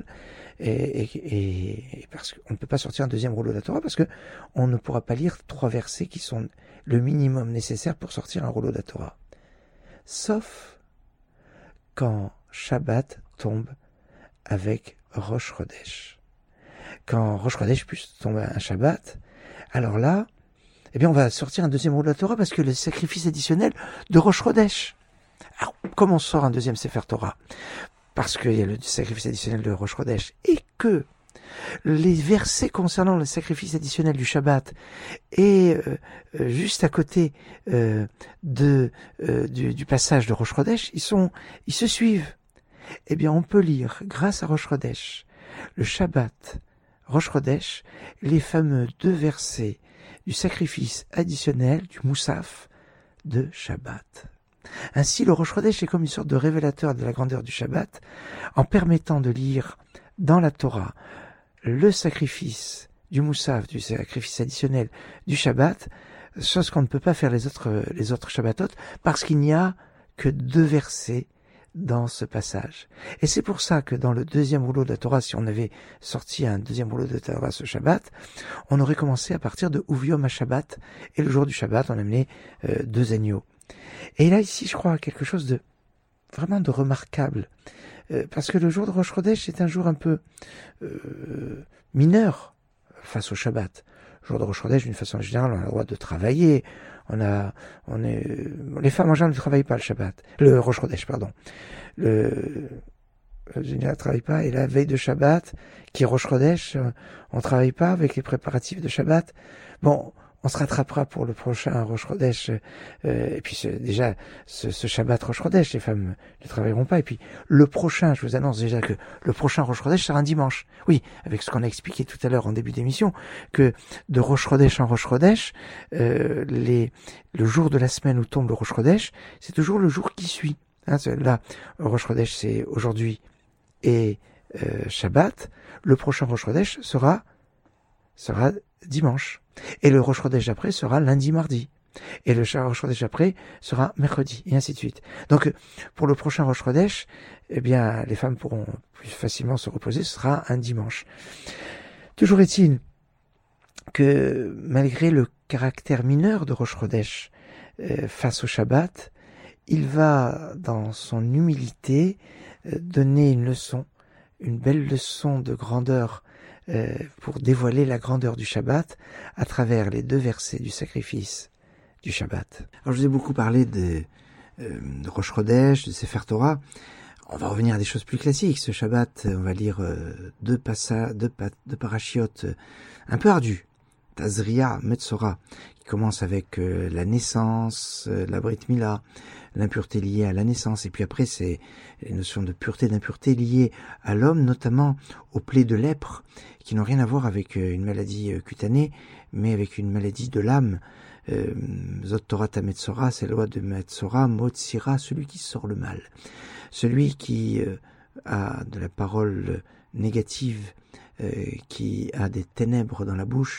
et parce qu'on ne peut pas sortir un deuxième rouleau de la Torah, parce que on ne pourra pas lire 3 versets qui sont le minimum nécessaire pour sortir un rouleau de la Torah. Sauf quand Shabbat tombe avec Rosh Chodesh. Quand Rosh Chodesh tombe un Shabbat, alors là, on va sortir un deuxième rouleau de la Torah, parce que le sacrifice additionnel de Rosh Chodesh. Alors, comment on sort un deuxième Sefer Torah? Parce qu'il y a le sacrifice additionnel de Rosh Chodesh, et que les versets concernant le sacrifice additionnel du Shabbat et juste à côté du passage de Rosh Chodesh, ils se suivent. On peut lire, grâce à Rosh Chodesh, le Shabbat, Rosh Chodesh, les fameux 2 versets du sacrifice additionnel du Moussaf de Shabbat. Ainsi, le Rosh Chodesh est comme une sorte de révélateur de la grandeur du Shabbat, en permettant de lire dans la Torah le sacrifice du Moussaf, du sacrifice additionnel du Shabbat, chose qu'on ne peut pas faire les autres Shabbatot, parce qu'il n'y a que 2 versets dans ce passage. Et c'est pour ça que dans le deuxième rouleau de la Torah, si on avait sorti un deuxième rouleau de la Torah ce Shabbat, on aurait commencé à partir de Uviom HaShabbat, et le jour du Shabbat, on amenait 2 agneaux. Et là, ici, je crois, quelque chose de vraiment de remarquable. Parce que le jour de Rosh Chodesh est un jour un peu mineur face au Shabbat. Le jour de Rosh Chodesh, d'une façon générale, on a le droit de travailler. Les femmes en général ne travaillent pas le Shabbat. Le Rosh Chodesh, pardon. Le général ne travaille pas. Et la veille de Shabbat, qui est Rosh Chodesh, on ne travaille pas avec les préparatifs de Shabbat. Bon, on se rattrapera pour le prochain Rosh Chodesh, et puis ce Shabbat Rosh Chodesh, les femmes ne travailleront pas, et puis le prochain, je vous annonce déjà que le prochain Rosh Chodesh sera un dimanche. Oui, avec ce qu'on a expliqué tout à l'heure en début d'émission, que de Rosh Chodesh en Rosh Chodesh, le jour de la semaine où tombe le Rosh Chodesh, c'est toujours le jour qui suit. Là, Rosh Chodesh c'est aujourd'hui et Shabbat, le prochain Rosh Chodesh sera dimanche. Et le Rosh Chodesh après sera lundi, mardi. Et le Rosh Chodesh après sera mercredi, et ainsi de suite. Donc, pour le prochain Rosh Chodesh, les femmes pourront plus facilement se reposer, ce sera un dimanche. Toujours est-il que, malgré le caractère mineur de Rosh Chodesh face au Shabbat, il va, dans son humilité, donner une belle leçon de grandeur pour dévoiler la grandeur du Shabbat à travers les 2 versets du sacrifice du Shabbat. Alors je vous ai beaucoup parlé de Rosh Chodesh, de Sefer Torah. On va revenir à des choses plus classiques. Ce Shabbat, on va lire 2 parachiotes un peu ardus. Tazria, Metzora, qui commence avec la naissance, la Brit Mila, l'impureté liée à la naissance, et puis après c'est les notions de pureté, d'impureté liées à l'homme, notamment aux plaies de lèpre, qui n'ont rien à voir avec une maladie cutanée, mais avec une maladie de l'âme. Zot Torah ta Metzora, c'est la loi de Metzora, Motsira, celui qui sort le mal. Celui qui a de la parole négative, qui a des ténèbres dans la bouche,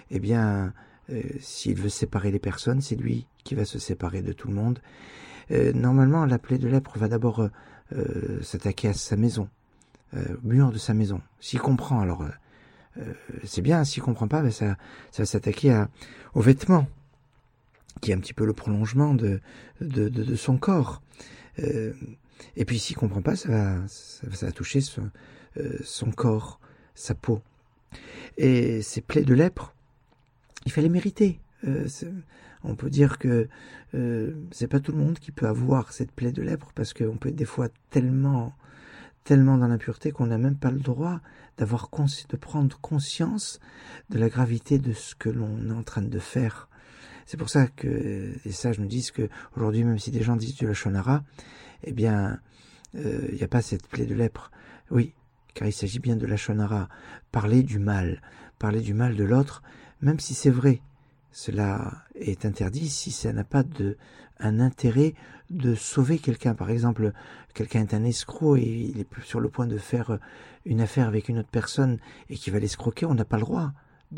s'il veut séparer les personnes, c'est lui qui va se séparer de tout le monde. Normalement, la plaie de lèpre va d'abord s'attaquer à sa maison, au mur de sa maison. S'il comprend, alors c'est bien. S'il comprend pas, ben ça va s'attaquer aux vêtements, qui est un petit peu le prolongement de son corps. Et puis s'il comprend pas, ça va toucher son corps, sa peau. Et ces plaies de lèpre, il fallait mériter. On peut dire que c'est pas tout le monde qui peut avoir cette plaie de lèpre, parce qu'on peut être des fois tellement dans l'impureté qu'on n'a même pas le droit de prendre conscience de la gravité de ce que l'on est en train de faire. C'est pour ça que les sages nous disent que aujourd'hui, même si des gens disent du lachon hara, eh bien, il n'y a pas cette plaie de lèpre. Oui, car il s'agit bien de lachon hara, parler du mal de l'autre, même si c'est vrai. Cela est interdit si ça n'a pas un intérêt de sauver quelqu'un. Par exemple, quelqu'un est un escroc et il est sur le point de faire une affaire avec une autre personne et qui va l'escroquer, on n'a pas le droit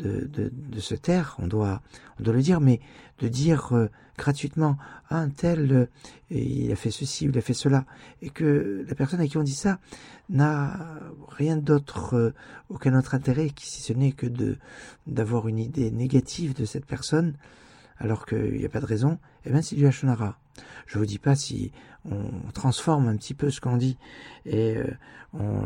de se taire, on doit le dire, mais de dire gratuitement un tel il a fait ceci ou il a fait cela, et que la personne à qui on dit ça n'a rien d'autre, aucun autre intérêt, si ce n'est que d'avoir une idée négative de cette personne, alors qu'il n'y a pas de raison, eh bien c'est du lachon hara. Je vous dis pas si on transforme un petit peu ce qu'on dit et on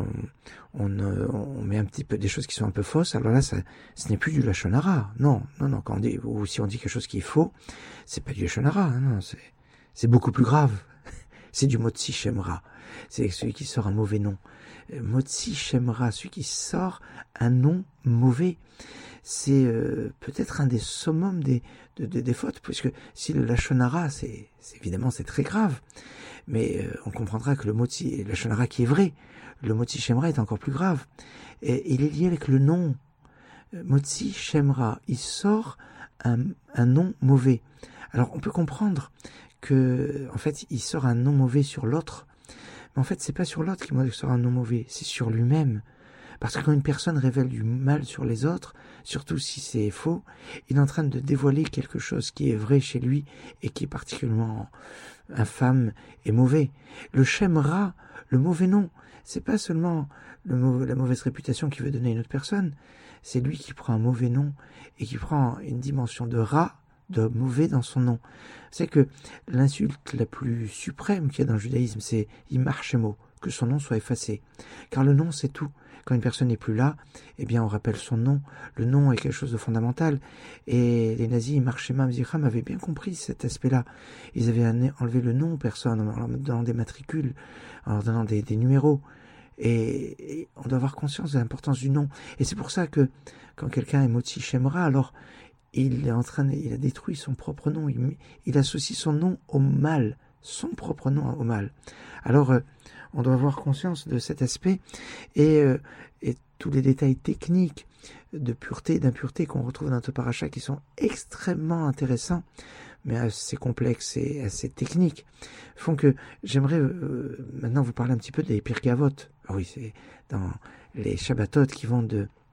met un petit peu des choses qui sont un peu fausses, alors là ce n'est plus du lachon hara. Non, quand on dit, ou si on dit quelque chose qui est faux, c'est pas du lachon hara, non, c'est beaucoup plus grave. C'est du motzi shemra. C'est celui qui sort un mauvais nom. Motzi shemra, celui qui sort un nom mauvais. C'est peut-être un des summums des fautes, puisque si le lachon hara, c'est évidemment c'est très grave, mais on comprendra que le lachon hara qui est vrai, le motzi shemra est encore plus grave, et il est lié avec le nom. Motzi shemra, il sort un nom mauvais. Alors on peut comprendre que en fait il sort un nom mauvais sur l'autre, mais en fait c'est pas sur l'autre qu'il sort un nom mauvais, c'est sur lui-même. Parce que quand une personne révèle du mal sur les autres, surtout si c'est faux, il est en train de dévoiler quelque chose qui est vrai chez lui et qui est particulièrement infâme et mauvais. Le shemra, le mauvais nom, c'est pas seulement la mauvaise réputation qu'il veut donner à une autre personne, c'est lui qui prend un mauvais nom et qui prend une dimension de ra, de mauvais dans son nom. C'est que l'insulte la plus suprême qu'il y a dans le judaïsme, c'est Yimar Shemo, que son nom soit effacé. Car le nom, c'est tout. Quand une personne n'est plus là, eh bien on rappelle son nom. Le nom est quelque chose de fondamental. Et les nazis, Yimar Shema Mzichram, avaient bien compris cet aspect-là. Ils avaient enlevé le nom aux personnes, en leur donnant des matricules, en leur donnant des numéros. Et on doit avoir conscience de l'importance du nom. Et c'est pour ça que quand quelqu'un est motzi shemra, alors il a détruit son propre nom. Il associe son nom au mal, son propre nom au mal. Alors on doit avoir conscience de cet aspect et tous les détails techniques de pureté et d'impureté qu'on retrouve dans notre paracha qui sont extrêmement intéressants, mais assez complexes et assez techniques, font que j'aimerais maintenant vous parler un petit peu des Pirkei Avot. Ah oui, c'est dans les Shabbatot qui vont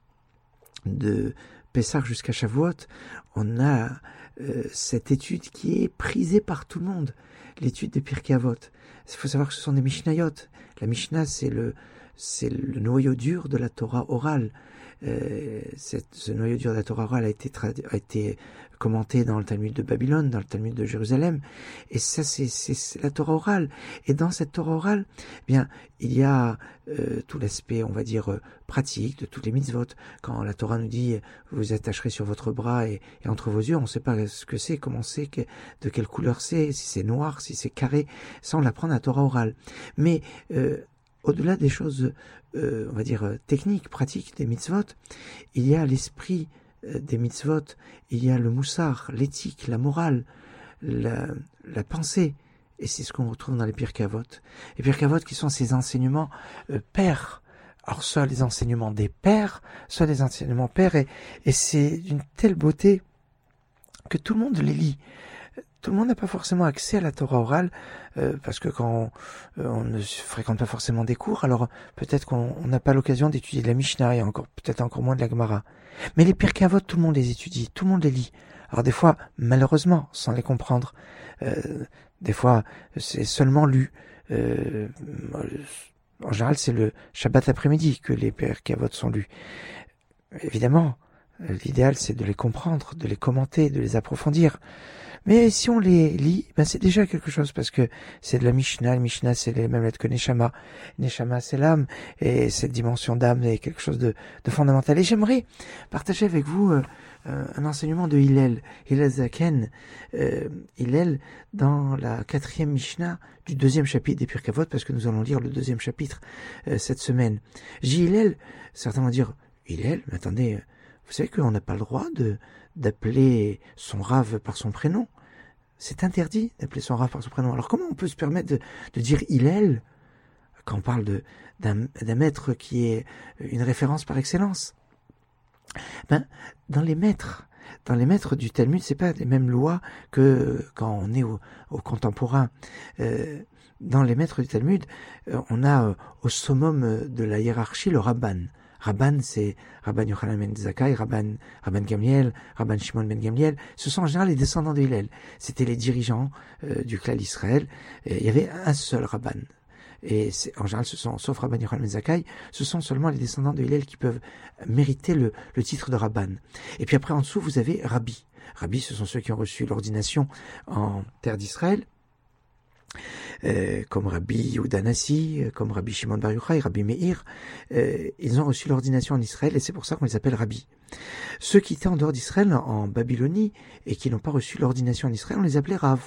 de Pessah jusqu'à Shavuot, on a cette étude qui est prisée par tout le monde, l'étude des Pirkei Avot. Il faut savoir que ce sont des Mishnayot. La Mishnah, c'est le noyau dur de la Torah orale. Ce noyau dur de la Torah orale a été commenté dans le Talmud de Babylone, dans le Talmud de Jérusalem, et ça c'est la Torah orale. Et dans cette Torah orale, eh bien il y a tout l'aspect, on va dire, pratique de toutes les mitzvot. Quand la Torah nous dit vous vous attacherez sur votre bras et entre vos yeux, on ne sait pas ce que c'est, comment c'est, de quelle couleur c'est, si c'est noir, si c'est carré, ça on l'apprend à la Torah orale. Mais au-delà des choses, on va dire, techniques, pratiques des mitzvot, il y a l'esprit des mitzvot, il y a le moussar, l'éthique, la morale, la pensée, et c'est ce qu'on retrouve dans les Pirkei Avot. Les Pirkei Avot qui sont ces enseignements pères, alors soit les enseignements des pères, soit les enseignements pères, et c'est d'une telle beauté que tout le monde les lit. Tout le monde n'a pas forcément accès à la Torah orale, parce que quand on ne fréquente pas forcément des cours, alors peut-être qu'on n'a pas l'occasion d'étudier de la Mishnah, et peut-être encore moins de la Gemara. Mais les Pirkei Avot, tout le monde les étudie, tout le monde les lit. Alors des fois, malheureusement, sans les comprendre, des fois c'est seulement lu. En général, c'est le Shabbat après-midi que les Pirkei Avot sont lus. Évidemment, l'idéal c'est de les comprendre, de les commenter, de les approfondir. Mais si on les lit, c'est déjà quelque chose, parce que c'est de la Mishnah. La Mishnah, c'est les mêmes lettres que Neshama. Neshama, c'est l'âme, et cette dimension d'âme est quelque chose de fondamental. Et j'aimerais partager avec vous un enseignement de Hillel Zaken. Hillel, dans la 4e Mishnah du 2e chapitre des Pirkei Avot, parce que nous allons lire le 2e chapitre cette semaine. J'ai Hillel, certains vont dire, Hillel, mais attendez, vous savez qu'on n'a pas le droit d'appeler son rave par son prénom. C'est interdit d'appeler son rave par son prénom. Alors comment on peut se permettre de dire Hillel quand on parle d'un maître qui est une référence par excellence? Dans les maîtres du Talmud, c'est pas les mêmes lois que quand on est au contemporain. Dans les maîtres du Talmud, on a au summum de la hiérarchie le Rabban. Rabban, c'est Rabban Yochanan ben Zakkai, Rabban Gamliel, Rabban Shimon ben Gamliel. Ce sont en général les descendants de Hillel. C'était les dirigeants du clan d'Israël. Il y avait un seul Rabban. Et en général, sauf Rabban Yochanan ben Zakkai, ce sont seulement les descendants de Hillel qui peuvent mériter le titre de Rabban. Et puis après, en dessous, vous avez Rabbi. Rabbi, ce sont ceux qui ont reçu l'ordination en terre d'Israël. Comme Rabbi Yehuda Nassi, comme Rabbi Shimon Bar Yochai, Rabbi Meir, ils ont reçu l'ordination en Israël et c'est pour ça qu'on les appelle Rabbi. Ceux qui étaient en dehors d'Israël, en Babylonie, et qui n'ont pas reçu l'ordination en Israël, on les appelait Rav.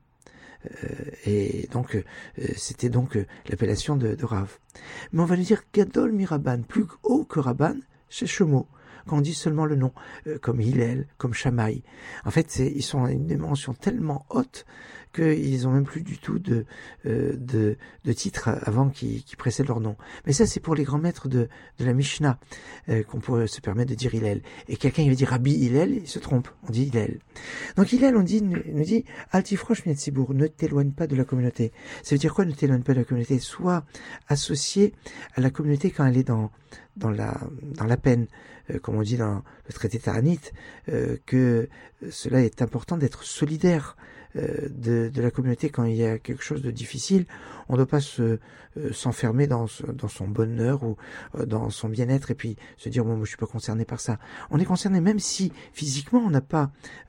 Et donc, c'était donc l'appellation de Rav. Mais on va nous dire Gadol mi Rabban, plus haut que Rabban, chez Shemo. Quand on dit seulement le nom, comme Hillel, comme Shammai. En fait, ils sont à une dimension tellement haute qu'ils n'ont même plus du tout de titre avant qui précède leur nom. Mais ça, c'est pour les grands maîtres de la Mishnah qu'on pourrait se permettre de dire Hillel. Et quelqu'un, il va dire Rabbi Hillel, il se trompe, on dit Hillel. Donc Hillel, nous dit Altifrosh Mietzibour, ne t'éloigne pas de la communauté. Ça veut dire quoi, ne t'éloigne pas de la communauté? Sois associé à la communauté quand elle est dans la peine, comme on dit dans le traité Taranite, que cela est important d'être solidaire de la communauté quand il y a quelque chose de difficile. On ne doit pas s'enfermer dans son bonheur ou dans son bien-être et puis se dire bon, moi je suis pas concerné par ça. On est concerné même si physiquement on n'a pas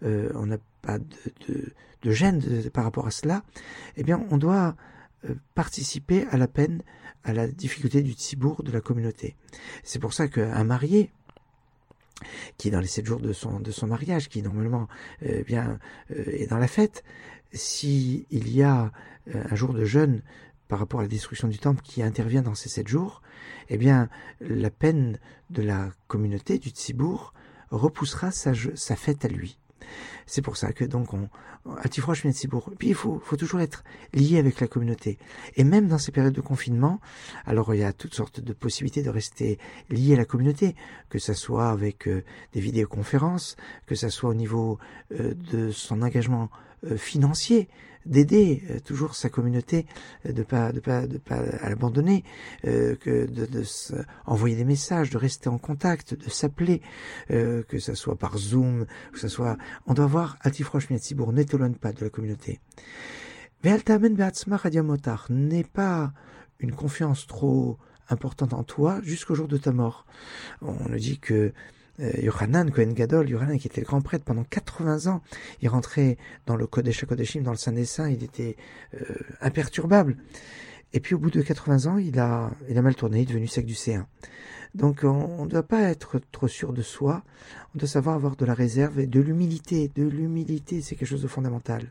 de gêne par rapport à cela. Eh bien, on doit participer à la peine, à la difficulté du tzibour de la communauté. C'est pour ça qu'un marié qui dans les 7 jours de son mariage, qui normalement est dans la fête, si il y a un jour de jeûne par rapport à la destruction du temple qui intervient dans ces 7 jours, eh bien la peine de la communauté du tzibour repoussera sa fête à lui. C'est pour ça que donc puis il faut toujours être lié avec la communauté. Et même dans ces périodes de confinement, alors il y a toutes sortes de possibilités de rester lié à la communauté, que ça soit avec des vidéoconférences, que ça soit au niveau de son engagement financier, d'aider toujours sa communauté, de pas l'abandonner, que de envoyer des messages, de rester en contact, de s'appeler, que ça soit par Zoom, que ça soit, on doit voir Altifrosh Mietzibour, ne t'éloigne pas de la communauté. Ve'altamen be'atzma chadiamotar, n'aie pas une confiance trop importante en toi jusqu'au jour de ta mort. On nous dit que Yochanan, Kohen Gadol, Yochanan qui était le grand prêtre pendant 80 ans, il rentrait dans le Kodesh HaKodeshim, dans le Saint des Saints, il était imperturbable. Et puis au bout de 80 ans, il a mal tourné, il est devenu sadducéen. Donc on ne doit pas être trop sûr de soi, on doit savoir avoir de la réserve et de l'humilité. De l'humilité, c'est quelque chose de fondamental.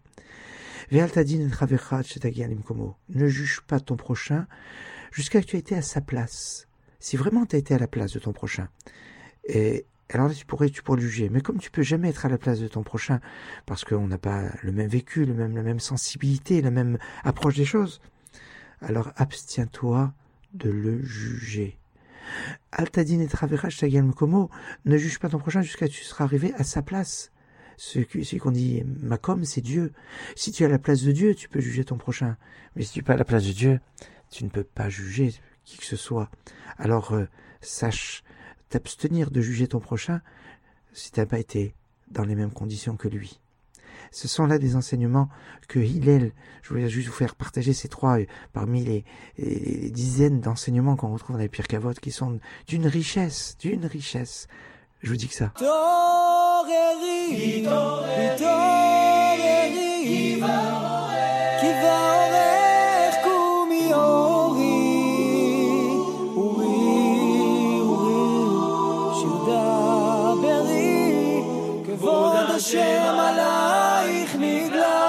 Ne juge pas ton prochain jusqu'à ce que tu aies été à sa place. Si vraiment tu as été à la place de ton prochain, et alors là tu pourrais le juger, mais comme tu peux jamais être à la place de ton prochain parce qu'on n'a pas le même vécu, la même sensibilité, la même approche des choses, alors abstiens-toi de le juger. Altadin et Traverach Tagal Mkomo, ne juge pas ton prochain jusqu'à ce que tu seras arrivé à sa place. Celui qu'on dit Makom, c'est Dieu. Si tu es à la place de Dieu, tu peux juger ton prochain. Mais si tu n'es pas à la place de Dieu, tu ne peux pas juger qui que ce soit. Alors sache t'abstenir de juger ton prochain si tu n'as pas été dans les mêmes conditions que lui. Ce sont là des enseignements que Hillel, je voulais juste vous faire partager ces 3 parmi les dizaines d'enseignements qu'on retrouve dans les Pirkei Avot qui sont d'une richesse Je vous dis que ça. התעוררי, התעוררי, כי באורך קומי אורי, אורי, אורי, שיר דברי, כבוד השם עלייך נגלה.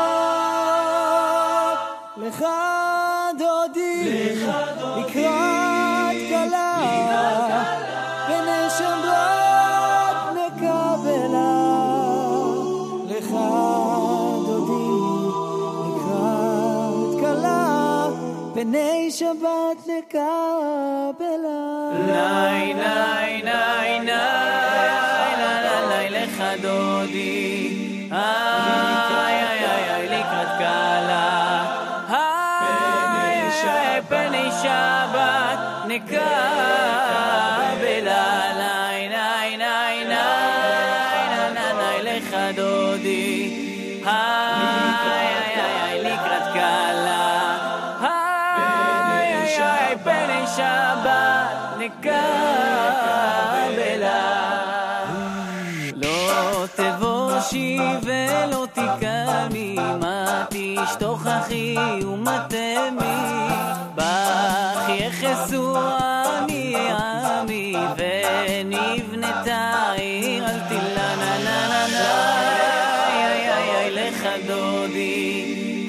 לך דודי, לקראת כלה, פני שבת נקבלה. לך דודי, לקראת כלה, פני שבת נקבלה. לי, לי, לי, לי, לך דודי, לקראת כלה, פני שבת נקבלה. לי, לי, לי, לי, לך דודי, לקראת כלה, פני שבת נקבלה. לא תבושי ולא תקמי, מה תשתוכחי ומה תמי, בך יחסו עמי עמי, ונבנתה עיר אל תילנה. נה נה נה, לך דודי,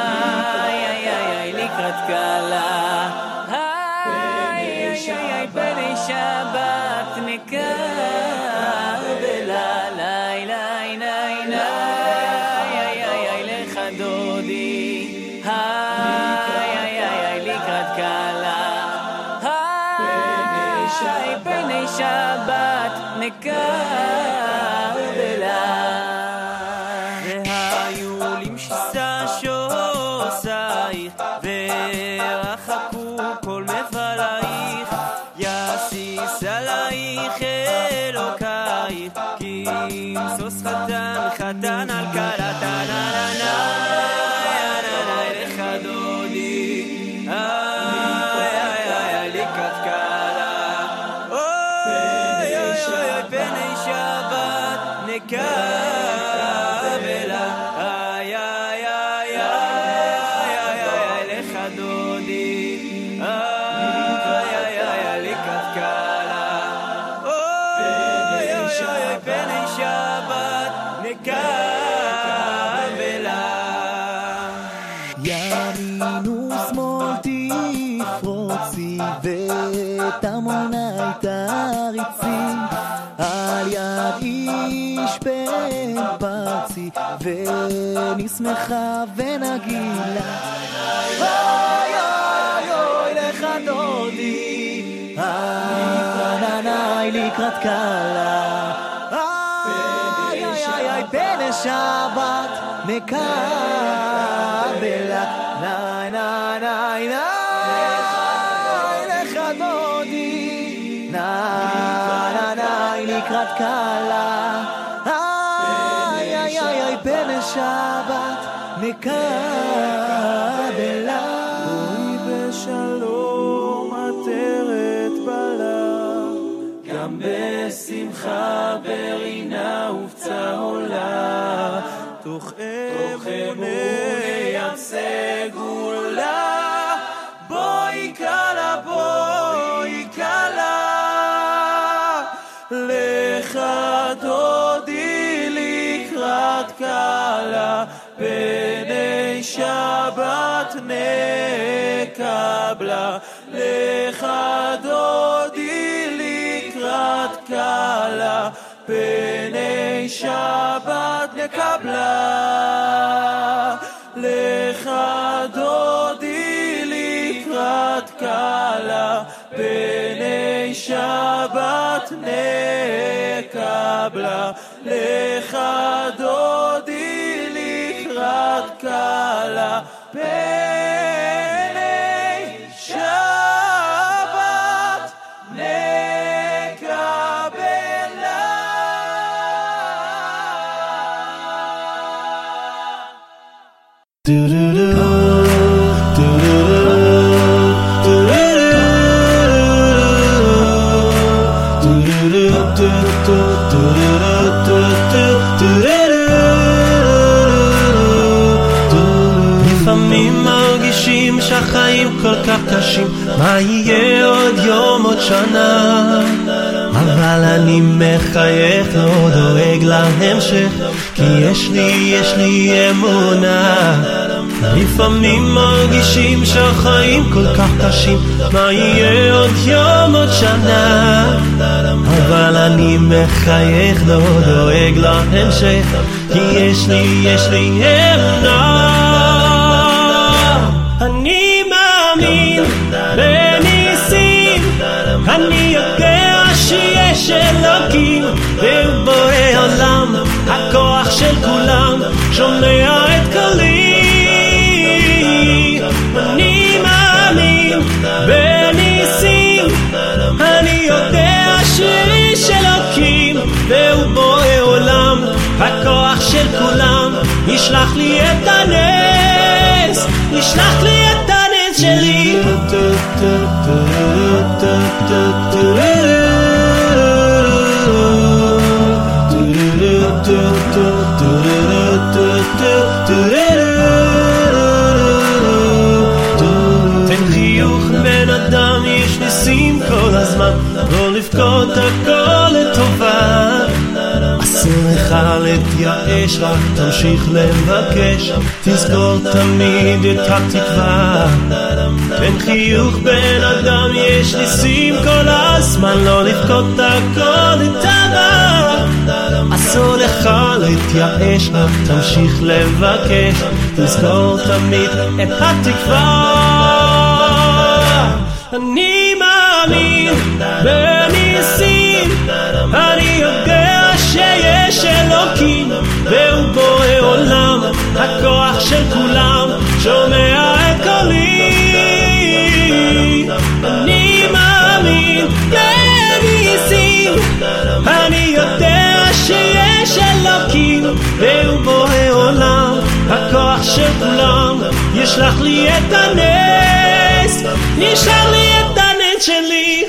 לקראת כלה, פני שבת נקבלה. לי, לי, לי, לי, לך דודי, לקראת כלה, פני שבת נקבלה. והיו למשסה שוסייך, ורחקו כל מבלייך, יסיס עלייך אלוקייך, כי ימסוס חתן חתן על כלה. לך דודי, לקראת כלה, פני שבת נקבלה. לך דודי, לקראת כלה, פני שבת נקבלה. ימין ושמאל תפרוצי, ואת עמוני תריצי, על יד איש בן פרצי, ונשמחה ונגילה. אוי אוי אוי, לך דודי, ננאי לקראת כלה, אוי אוי אוי, פני שבת נקבלה. נאי נאי נאי נאי, לך דודי, נאי נאי לקראת כלה, איי איי איי, פני שבת נקבלה. בואי בשלום עטרת בלה, גם בשמחה ברינה ובצהולה, תוך אמוני ים סגולה. בואי כלה, בואי כלה, לך דודי לקראת כלה, פני שבת נקבלה. לך דודי לקראת כלה, פני שבת נקבלה. לך דודי לקראת כלה, פני שבת נקבלה. לך דודי לקראת כלה, פני שבת נקבלה. do כך קשים, מה יהיה עוד יום עוד שנה, אבל אני מחייך, לא דואג להמשך, כי יש לי אמונה. לפעמים מרגישים שהחיים כל כך קשים, מה יהיה עוד יום עוד שנה, אבל אני מחייך, לא דואג להמשך, כי יש לי אמונה. אני מאמין בניסים, אני יודע שיש אלוקים, והוא בורא עולם, הכוח של כולם שומע את קולי. אני מאמין בניסים, אני יודע שיש אלוקים, והוא בורא עולם, הכוח של כולם ישלח לי את הנס, ישלח לי את הנס שלי. תן חיוך בן אדם, יש ניסים כל הזמן, לא לבכות הכל לטובה. אסור לך להתייאש, רק תמשיך לבקש, תזכור תמיד את התקווה. תן חיוך בן אדם, יש ניסים כל הזמן, לא לבכות הכל לטובה. אסור לך להתייאש, רק תמשיך לבקש, תזכור תמיד את התקווה. אני מאמין בניסים, אני יודע שיש אלוקים, והוא בורא עולם, הכוח של כולם שומע את קולי. אני מאמין בניסים, אני יודע שיש אלוקים, והוא בורא עולם, הכוח של כולם ישלח לי את הנס, ישלח לי את הנס שלי.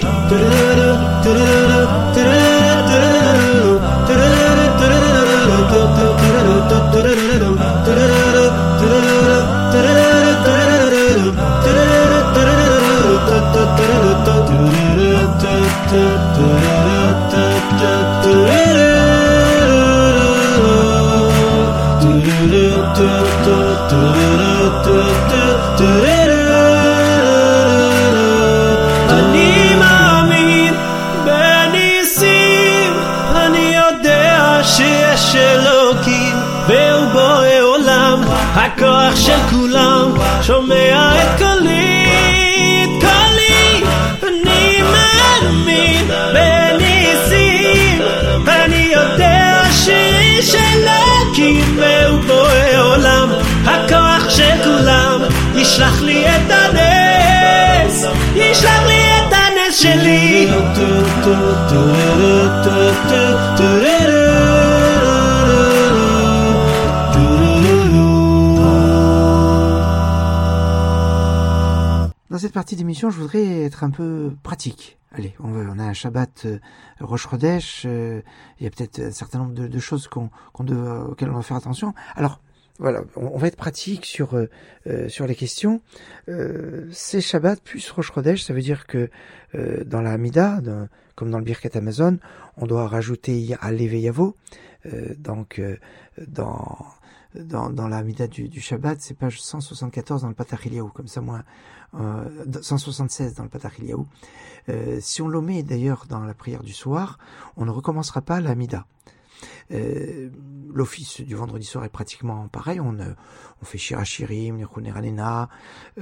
אני מאמין בניסים, אני יודע שיש אלוקים, והוא בורא עולם, הכוח של כולם שומע את קולי, את קולי. אני מאמין בניסים, אני יודע שיש אלוקים, והוא בורא עולם, הכוח של כולם ישלח לי את הנס, ישלח לי את הנס שלי. Dans cette partie d'émission, je voudrais être un peu pratique. Allez, on a un Shabbat Rosh Chodesh, il y a peut-être un certain nombre de choses auxquelles on va faire attention. Alors, voilà, on va être pratique sur les questions. C'est Shabbat plus Rosh Chodesh, ça veut dire que dans la Hamida, comme dans le Birkat Amazon, on doit rajouter Alev et Yavo. Donc, dans la Hamida du Shabbat, c'est page 174 dans le Patach Eliyahu, comme ça moi, 176 dans le Patach Eliyahu. Si on l'omet d'ailleurs dans la prière du soir, on ne recommencera pas la Hamida. L'office du vendredi soir est pratiquement pareil, on fait Shir HaShirim, Nechouner Hanena.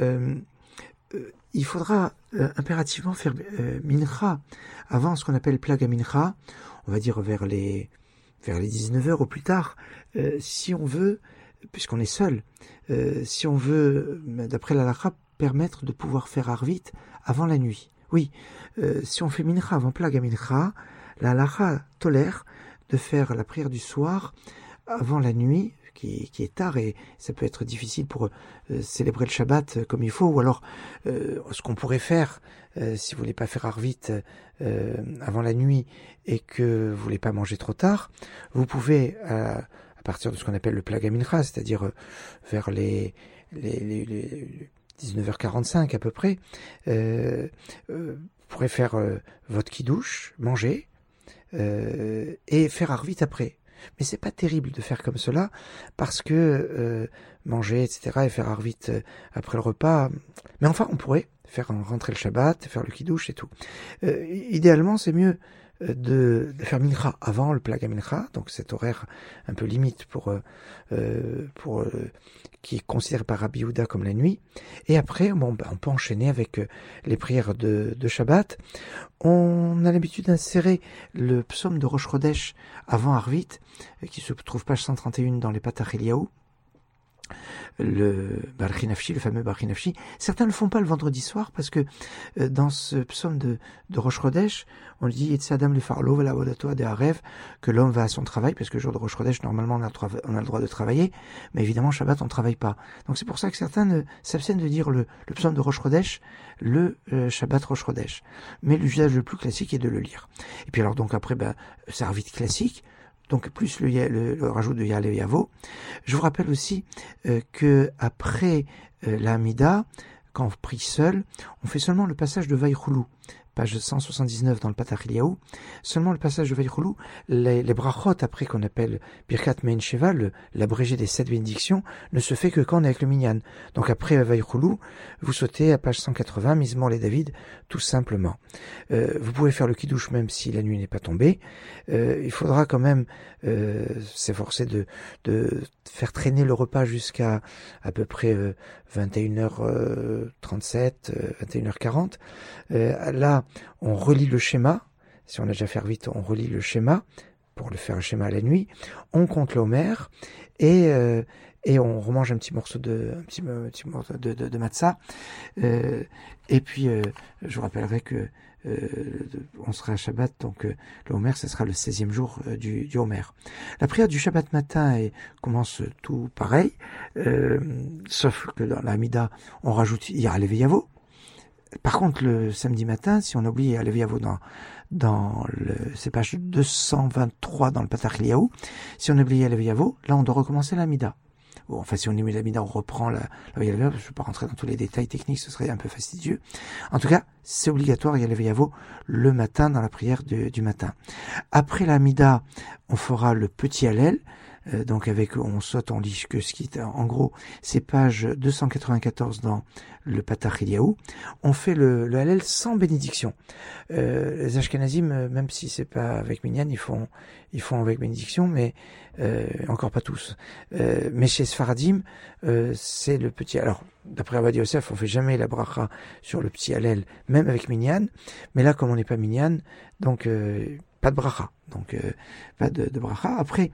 Il faudra impérativement faire Mincha avant ce qu'on appelle Plaga Mincha, on va dire vers les 19h au plus tard, si on veut, puisqu'on est seul, si on veut, d'après la halakha, permettre de pouvoir faire Arvit avant la nuit. Oui, si on fait Mincha avant Plaga Mincha, la halakha tolère de faire la prière du soir avant la nuit, qui est tard, et ça peut être difficile pour célébrer le Shabbat comme il faut, ou alors ce qu'on pourrait faire, si vous voulez pas faire Arvit avant la nuit et que vous voulez pas manger trop tard, vous pouvez, à partir de ce qu'on appelle le Plaga Mincha, c'est-à-dire vers les 19h45 à peu près, vous pourrez faire votre kidouche, manger, et faire Arvit après. Mais c'est pas terrible de faire comme cela, parce que manger, etc., et faire Arvit après le repas, mais enfin, on pourrait faire rentrer le Shabbat, faire le kidouche et tout. Idéalement, c'est mieux de faire mincha avant le plag mincha, donc cet horaire un peu limite pour qui est considéré par Rabbi Yehuda comme la nuit. Et après, on peut enchaîner avec les prières de Shabbat. On a l'habitude d'insérer le psaume de Rosh Chodesh avant Arvit, qui se trouve page 131 dans les Patach Eliyahu. Le Barchi Nafshi, le fameux Barchi Nafshi. Certains ne le font pas le vendredi soir parce que dans ce psaume de Rosh Chodesh, on dit Yetze Adam le farlo vela avodato de harev, que l'homme va à son travail, parce que le jour de Rosh Chodesh, normalement on a le droit de travailler, mais évidemment Shabbat on ne travaille pas. Donc c'est pour ça que certains s'abstiennent de dire le psaume de Rosh Chodesh, le Shabbat Rosh Chodesh. Mais l'usage le plus classique est de le lire. Et puis alors donc après, c'est Arvit classique, donc plus le rajout de Ya'aleh Yavo. Je vous rappelle aussi que après la Hamida, quand on prie seul, on fait seulement le passage de Vaïchoulou, page 179 dans le Patach Eliyahu, seulement le passage de Vaïchoulou, les brachot après qu'on appelle Birkat Mein Sheva, l'abrégé des 7 bénédictions, ne se fait que quand on est avec le minyan. Donc après Vaïchoulou, vous sautez à page 180, Mizmor les David, tout simplement. Vous pouvez faire le kidouche même si la nuit n'est pas tombée. Il faudra quand même s'efforcer de faire traîner le repas jusqu'à à peu près 21h37, 21h40. Là, on relit le schéma. Si on a déjà fait vite, on relit le schéma pour le faire le schéma à la nuit. On compte le Homer et on remange un petit morceau de matzah. Et puis, je vous rappellerai que on sera à Shabbat, donc le Homer, ce sera le 16e jour du Homer. La prière du Shabbat matin commence tout pareil, sauf que dans la Hamida, on rajoute Ya'aleh Yavo. Par contre, le samedi matin, si on oublie Ya'aleh Yavo c'est page 223 dans le Patach Eliyahu, si on oublie Ya'aleh Yavo, là on doit recommencer la Hamida. Bon, enfin, si on oublie la Hamida, on reprend la Ya'aleh Yavo. Je ne vais pas rentrer dans tous les détails techniques, ce serait un peu fastidieux. En tout cas, c'est obligatoire Ya'aleh Yavo le matin dans la prière du matin. Après la Hamida, on fera le petit Hallel. Donc on saute, on lit que ce qui est, en gros, c'est page 294 dans le Patach Eliyahu. On fait le Hallel sans bénédiction. Les Ashkenazim, même si c'est pas avec Minyan, ils font avec bénédiction, mais encore pas tous. Mais chez Sfaradim, c'est le petit. Alors, d'après Avodia Yosef, on fait jamais la bracha sur le petit Hallel, même avec Minyan. Mais là, comme on n'est pas Minyan, donc pas de bracha. Donc pas de bracha. Après,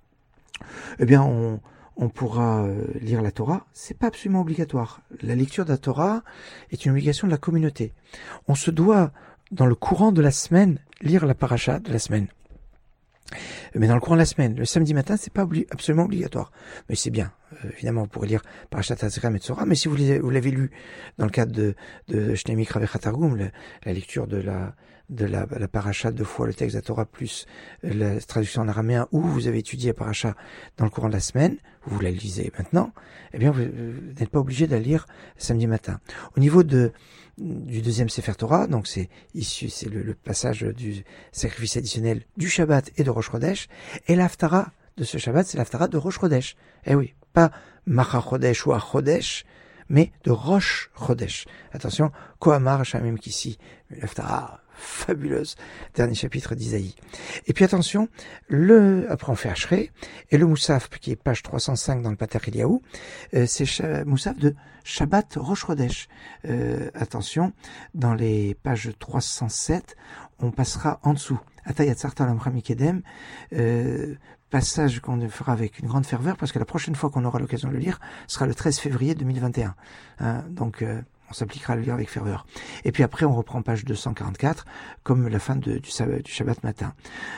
eh bien, on pourra lire la Torah. C'est pas absolument obligatoire. La lecture de la Torah est une obligation de la communauté. On se doit, dans le courant de la semaine, lire la paracha de la semaine. Mais dans le courant de la semaine, le samedi matin, c'est pas absolument obligatoire. Mais c'est bien. Évidemment, vous pourrez lire Parashat Azria Metzora, mais si vous l'avez lu dans le cadre de Shnei Mikra Vechat Targum, la lecture de la paracha 2 fois le texte de la Torah plus la traduction en araméen, ou vous avez étudié la paracha dans le courant de la semaine, vous la lisez maintenant, eh bien vous n'êtes pas obligé de la lire samedi matin. Au niveau du deuxième Sefer Torah, donc c'est le passage du sacrifice additionnel du Shabbat et de Rosh Chodesh, et l'Haftara de ce Shabbat, c'est l'Haftara de Rosh Chodesh. Eh oui, pas Macha Chodesh ou Chodesh, mais de Rosh Chodesh. Attention, Kohamar Shamim Kissi, l'Haftara fabuleuse, dernier chapitre d'Isaïe. Et puis attention, après on fait Ashrei, et le Moussaf, qui est page 305 dans le Patach Eliyahu, c'est Moussaf de Shabbat Rosh Chodesh. Attention, dans les pages 307, on passera en dessous. Atayat Sarta Lamcha Mikedem, passage qu'on fera avec une grande ferveur, parce que la prochaine fois qu'on aura l'occasion de le lire sera le 13 février 2021. Donc, on s'appliquera à le lire avec ferveur. Et puis après, on reprend page 244, comme la fin du Shabbat matin.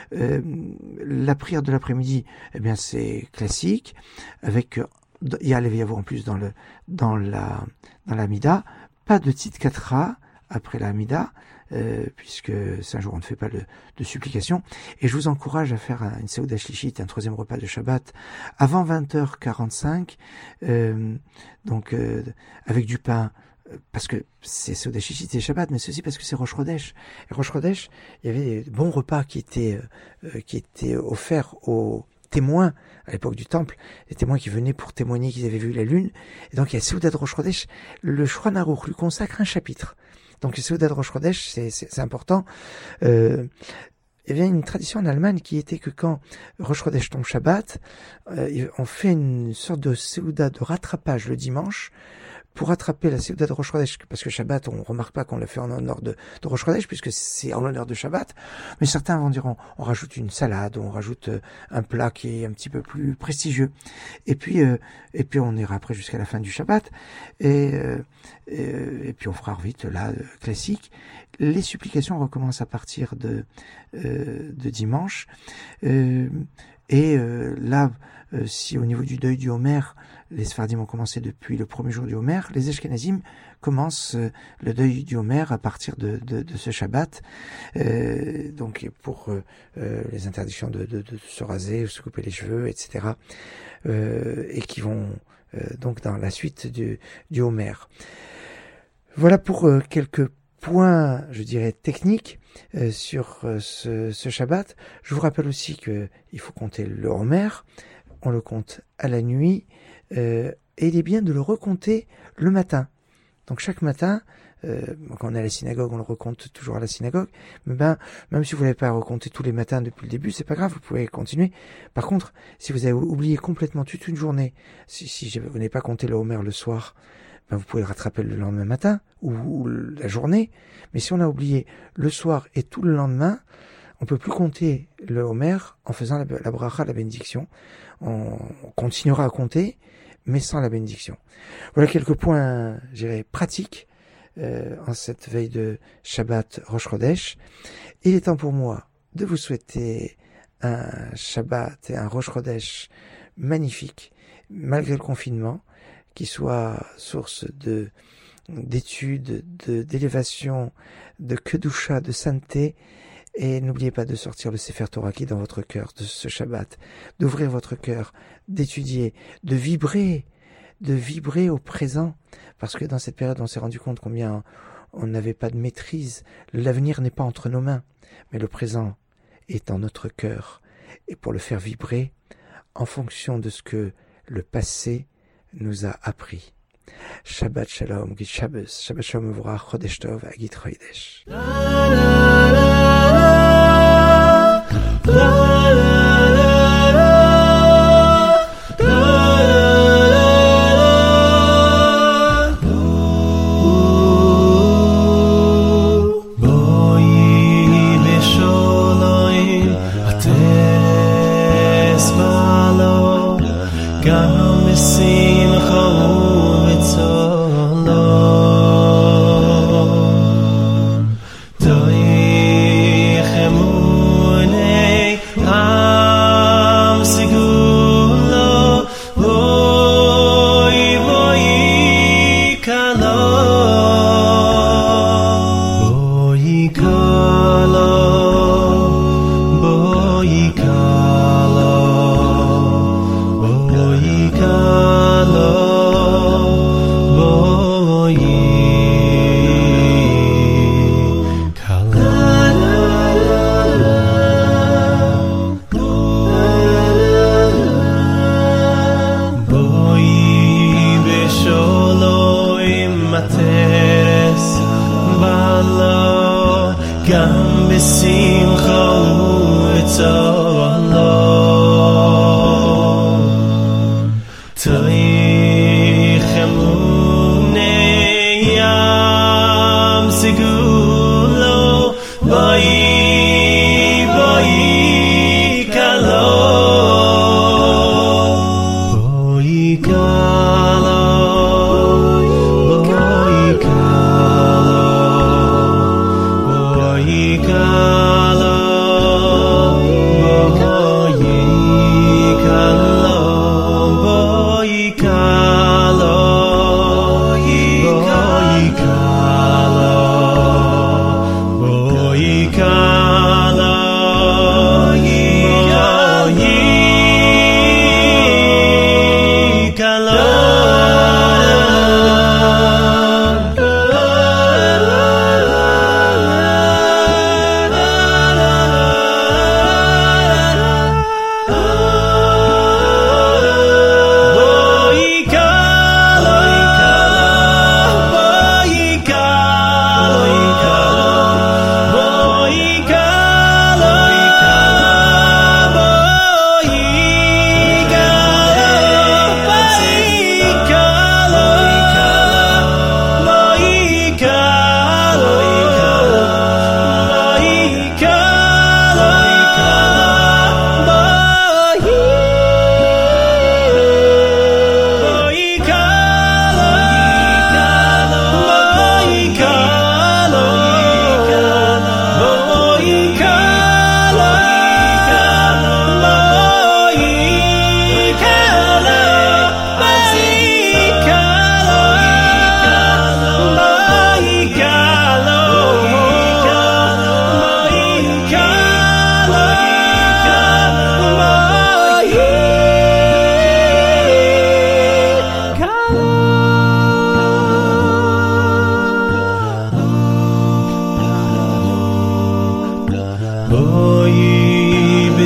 La prière de l'après-midi, eh bien, c'est classique, avec Ya'aleh Yavo en plus dans la Mida, pas de Tzidkatra après la Hamida, puisque c'est un jour où on ne fait pas de supplication. Et je vous encourage à faire une Seuda Shlishit, un troisième repas de Shabbat, avant 20h45, avec du pain, parce que c'est Seuda Shlishit, c'est Shabbat, mais c'est aussi parce que c'est Rosh Chodesh. Et Rosh Chodesh, il y avait des bons repas qui étaient offerts aux témoins à l'époque du temple, les témoins qui venaient pour témoigner qu'ils avaient vu la lune. Et donc il y a Seuda de Rosh Chodesh, le Shulchan Aruch lui consacre un chapitre. Donc le Seuda de Rosh Chodesh, c'est important. Il y avait une tradition en Allemagne qui était que quand Rosh Chodesh tombe Shabbat, on fait une sorte de Seuda de rattrapage le dimanche, pour rattraper la Seuda de Rosh Chodesh, parce que Shabbat, on remarque pas qu'on l'a fait en honneur de Rosh Chodesh, puisque c'est en l'honneur de Shabbat, mais certains vont dire on rajoute une salade, on rajoute un plat qui est un petit peu plus prestigieux, et puis on ira après jusqu'à la fin du Shabbat, et puis on fera vite là classique. Les supplications recommencent à partir de dimanche, là, si au niveau du deuil du Homer, les Sfardim ont commencé depuis le premier jour du Homer, les Ashkenazim commencent le deuil du Homer à partir de ce Shabbat, donc pour les interdictions de se raser, de se couper les cheveux, etc., et qui vont donc dans la suite du Homer. Voilà pour quelques points, je dirais, techniques sur ce Shabbat. Je vous rappelle aussi qu'il faut compter le Homer, on le compte à la nuit, et il est bien de le recompter le matin. Donc chaque matin, quand on est à la synagogue, on le recompte toujours à la synagogue, mais même si vous ne l'avez pas recompté tous les matins depuis le début, c'est pas grave, vous pouvez continuer. Par contre, si vous avez oublié complètement toute une journée, si vous n'avez pas compté le Homer le soir, vous pouvez le rattraper le lendemain matin, ou la journée, mais si on a oublié le soir et tout le lendemain, on peut plus compter le Homer en faisant la bracha, la bénédiction. On continuera à compter, mais sans la bénédiction. Voilà quelques points, je dirais, pratiques en cette veille de Shabbat Rosh Chodesh. Il est temps pour moi de vous souhaiter un Shabbat et un Rosh Chodesh magnifique, malgré le confinement, qui soit source d'études, d'élévation, de kedusha, de sainteté. Et n'oubliez pas de sortir le Sefer Torah qui est dans votre cœur de ce Shabbat, d'ouvrir votre cœur, d'étudier, de vibrer au présent, parce que dans cette période on s'est rendu compte combien on n'avait pas de maîtrise. L'avenir n'est pas entre nos mains, mais le présent est en notre cœur. Et pour le faire vibrer en fonction de ce que le passé nous a appris. Shabbat Shalom, Git Shabbos, Shabbat Shalom Uvrach, Chodesh Tov, Agit Chodesh. Boy,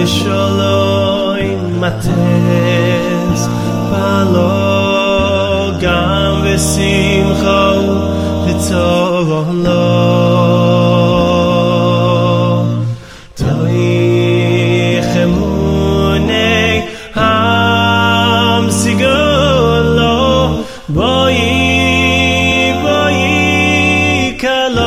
ושלום מטס פלו גם ושמחו וטוב לו תויך אמוני המשיגו לו בואי בואי כלו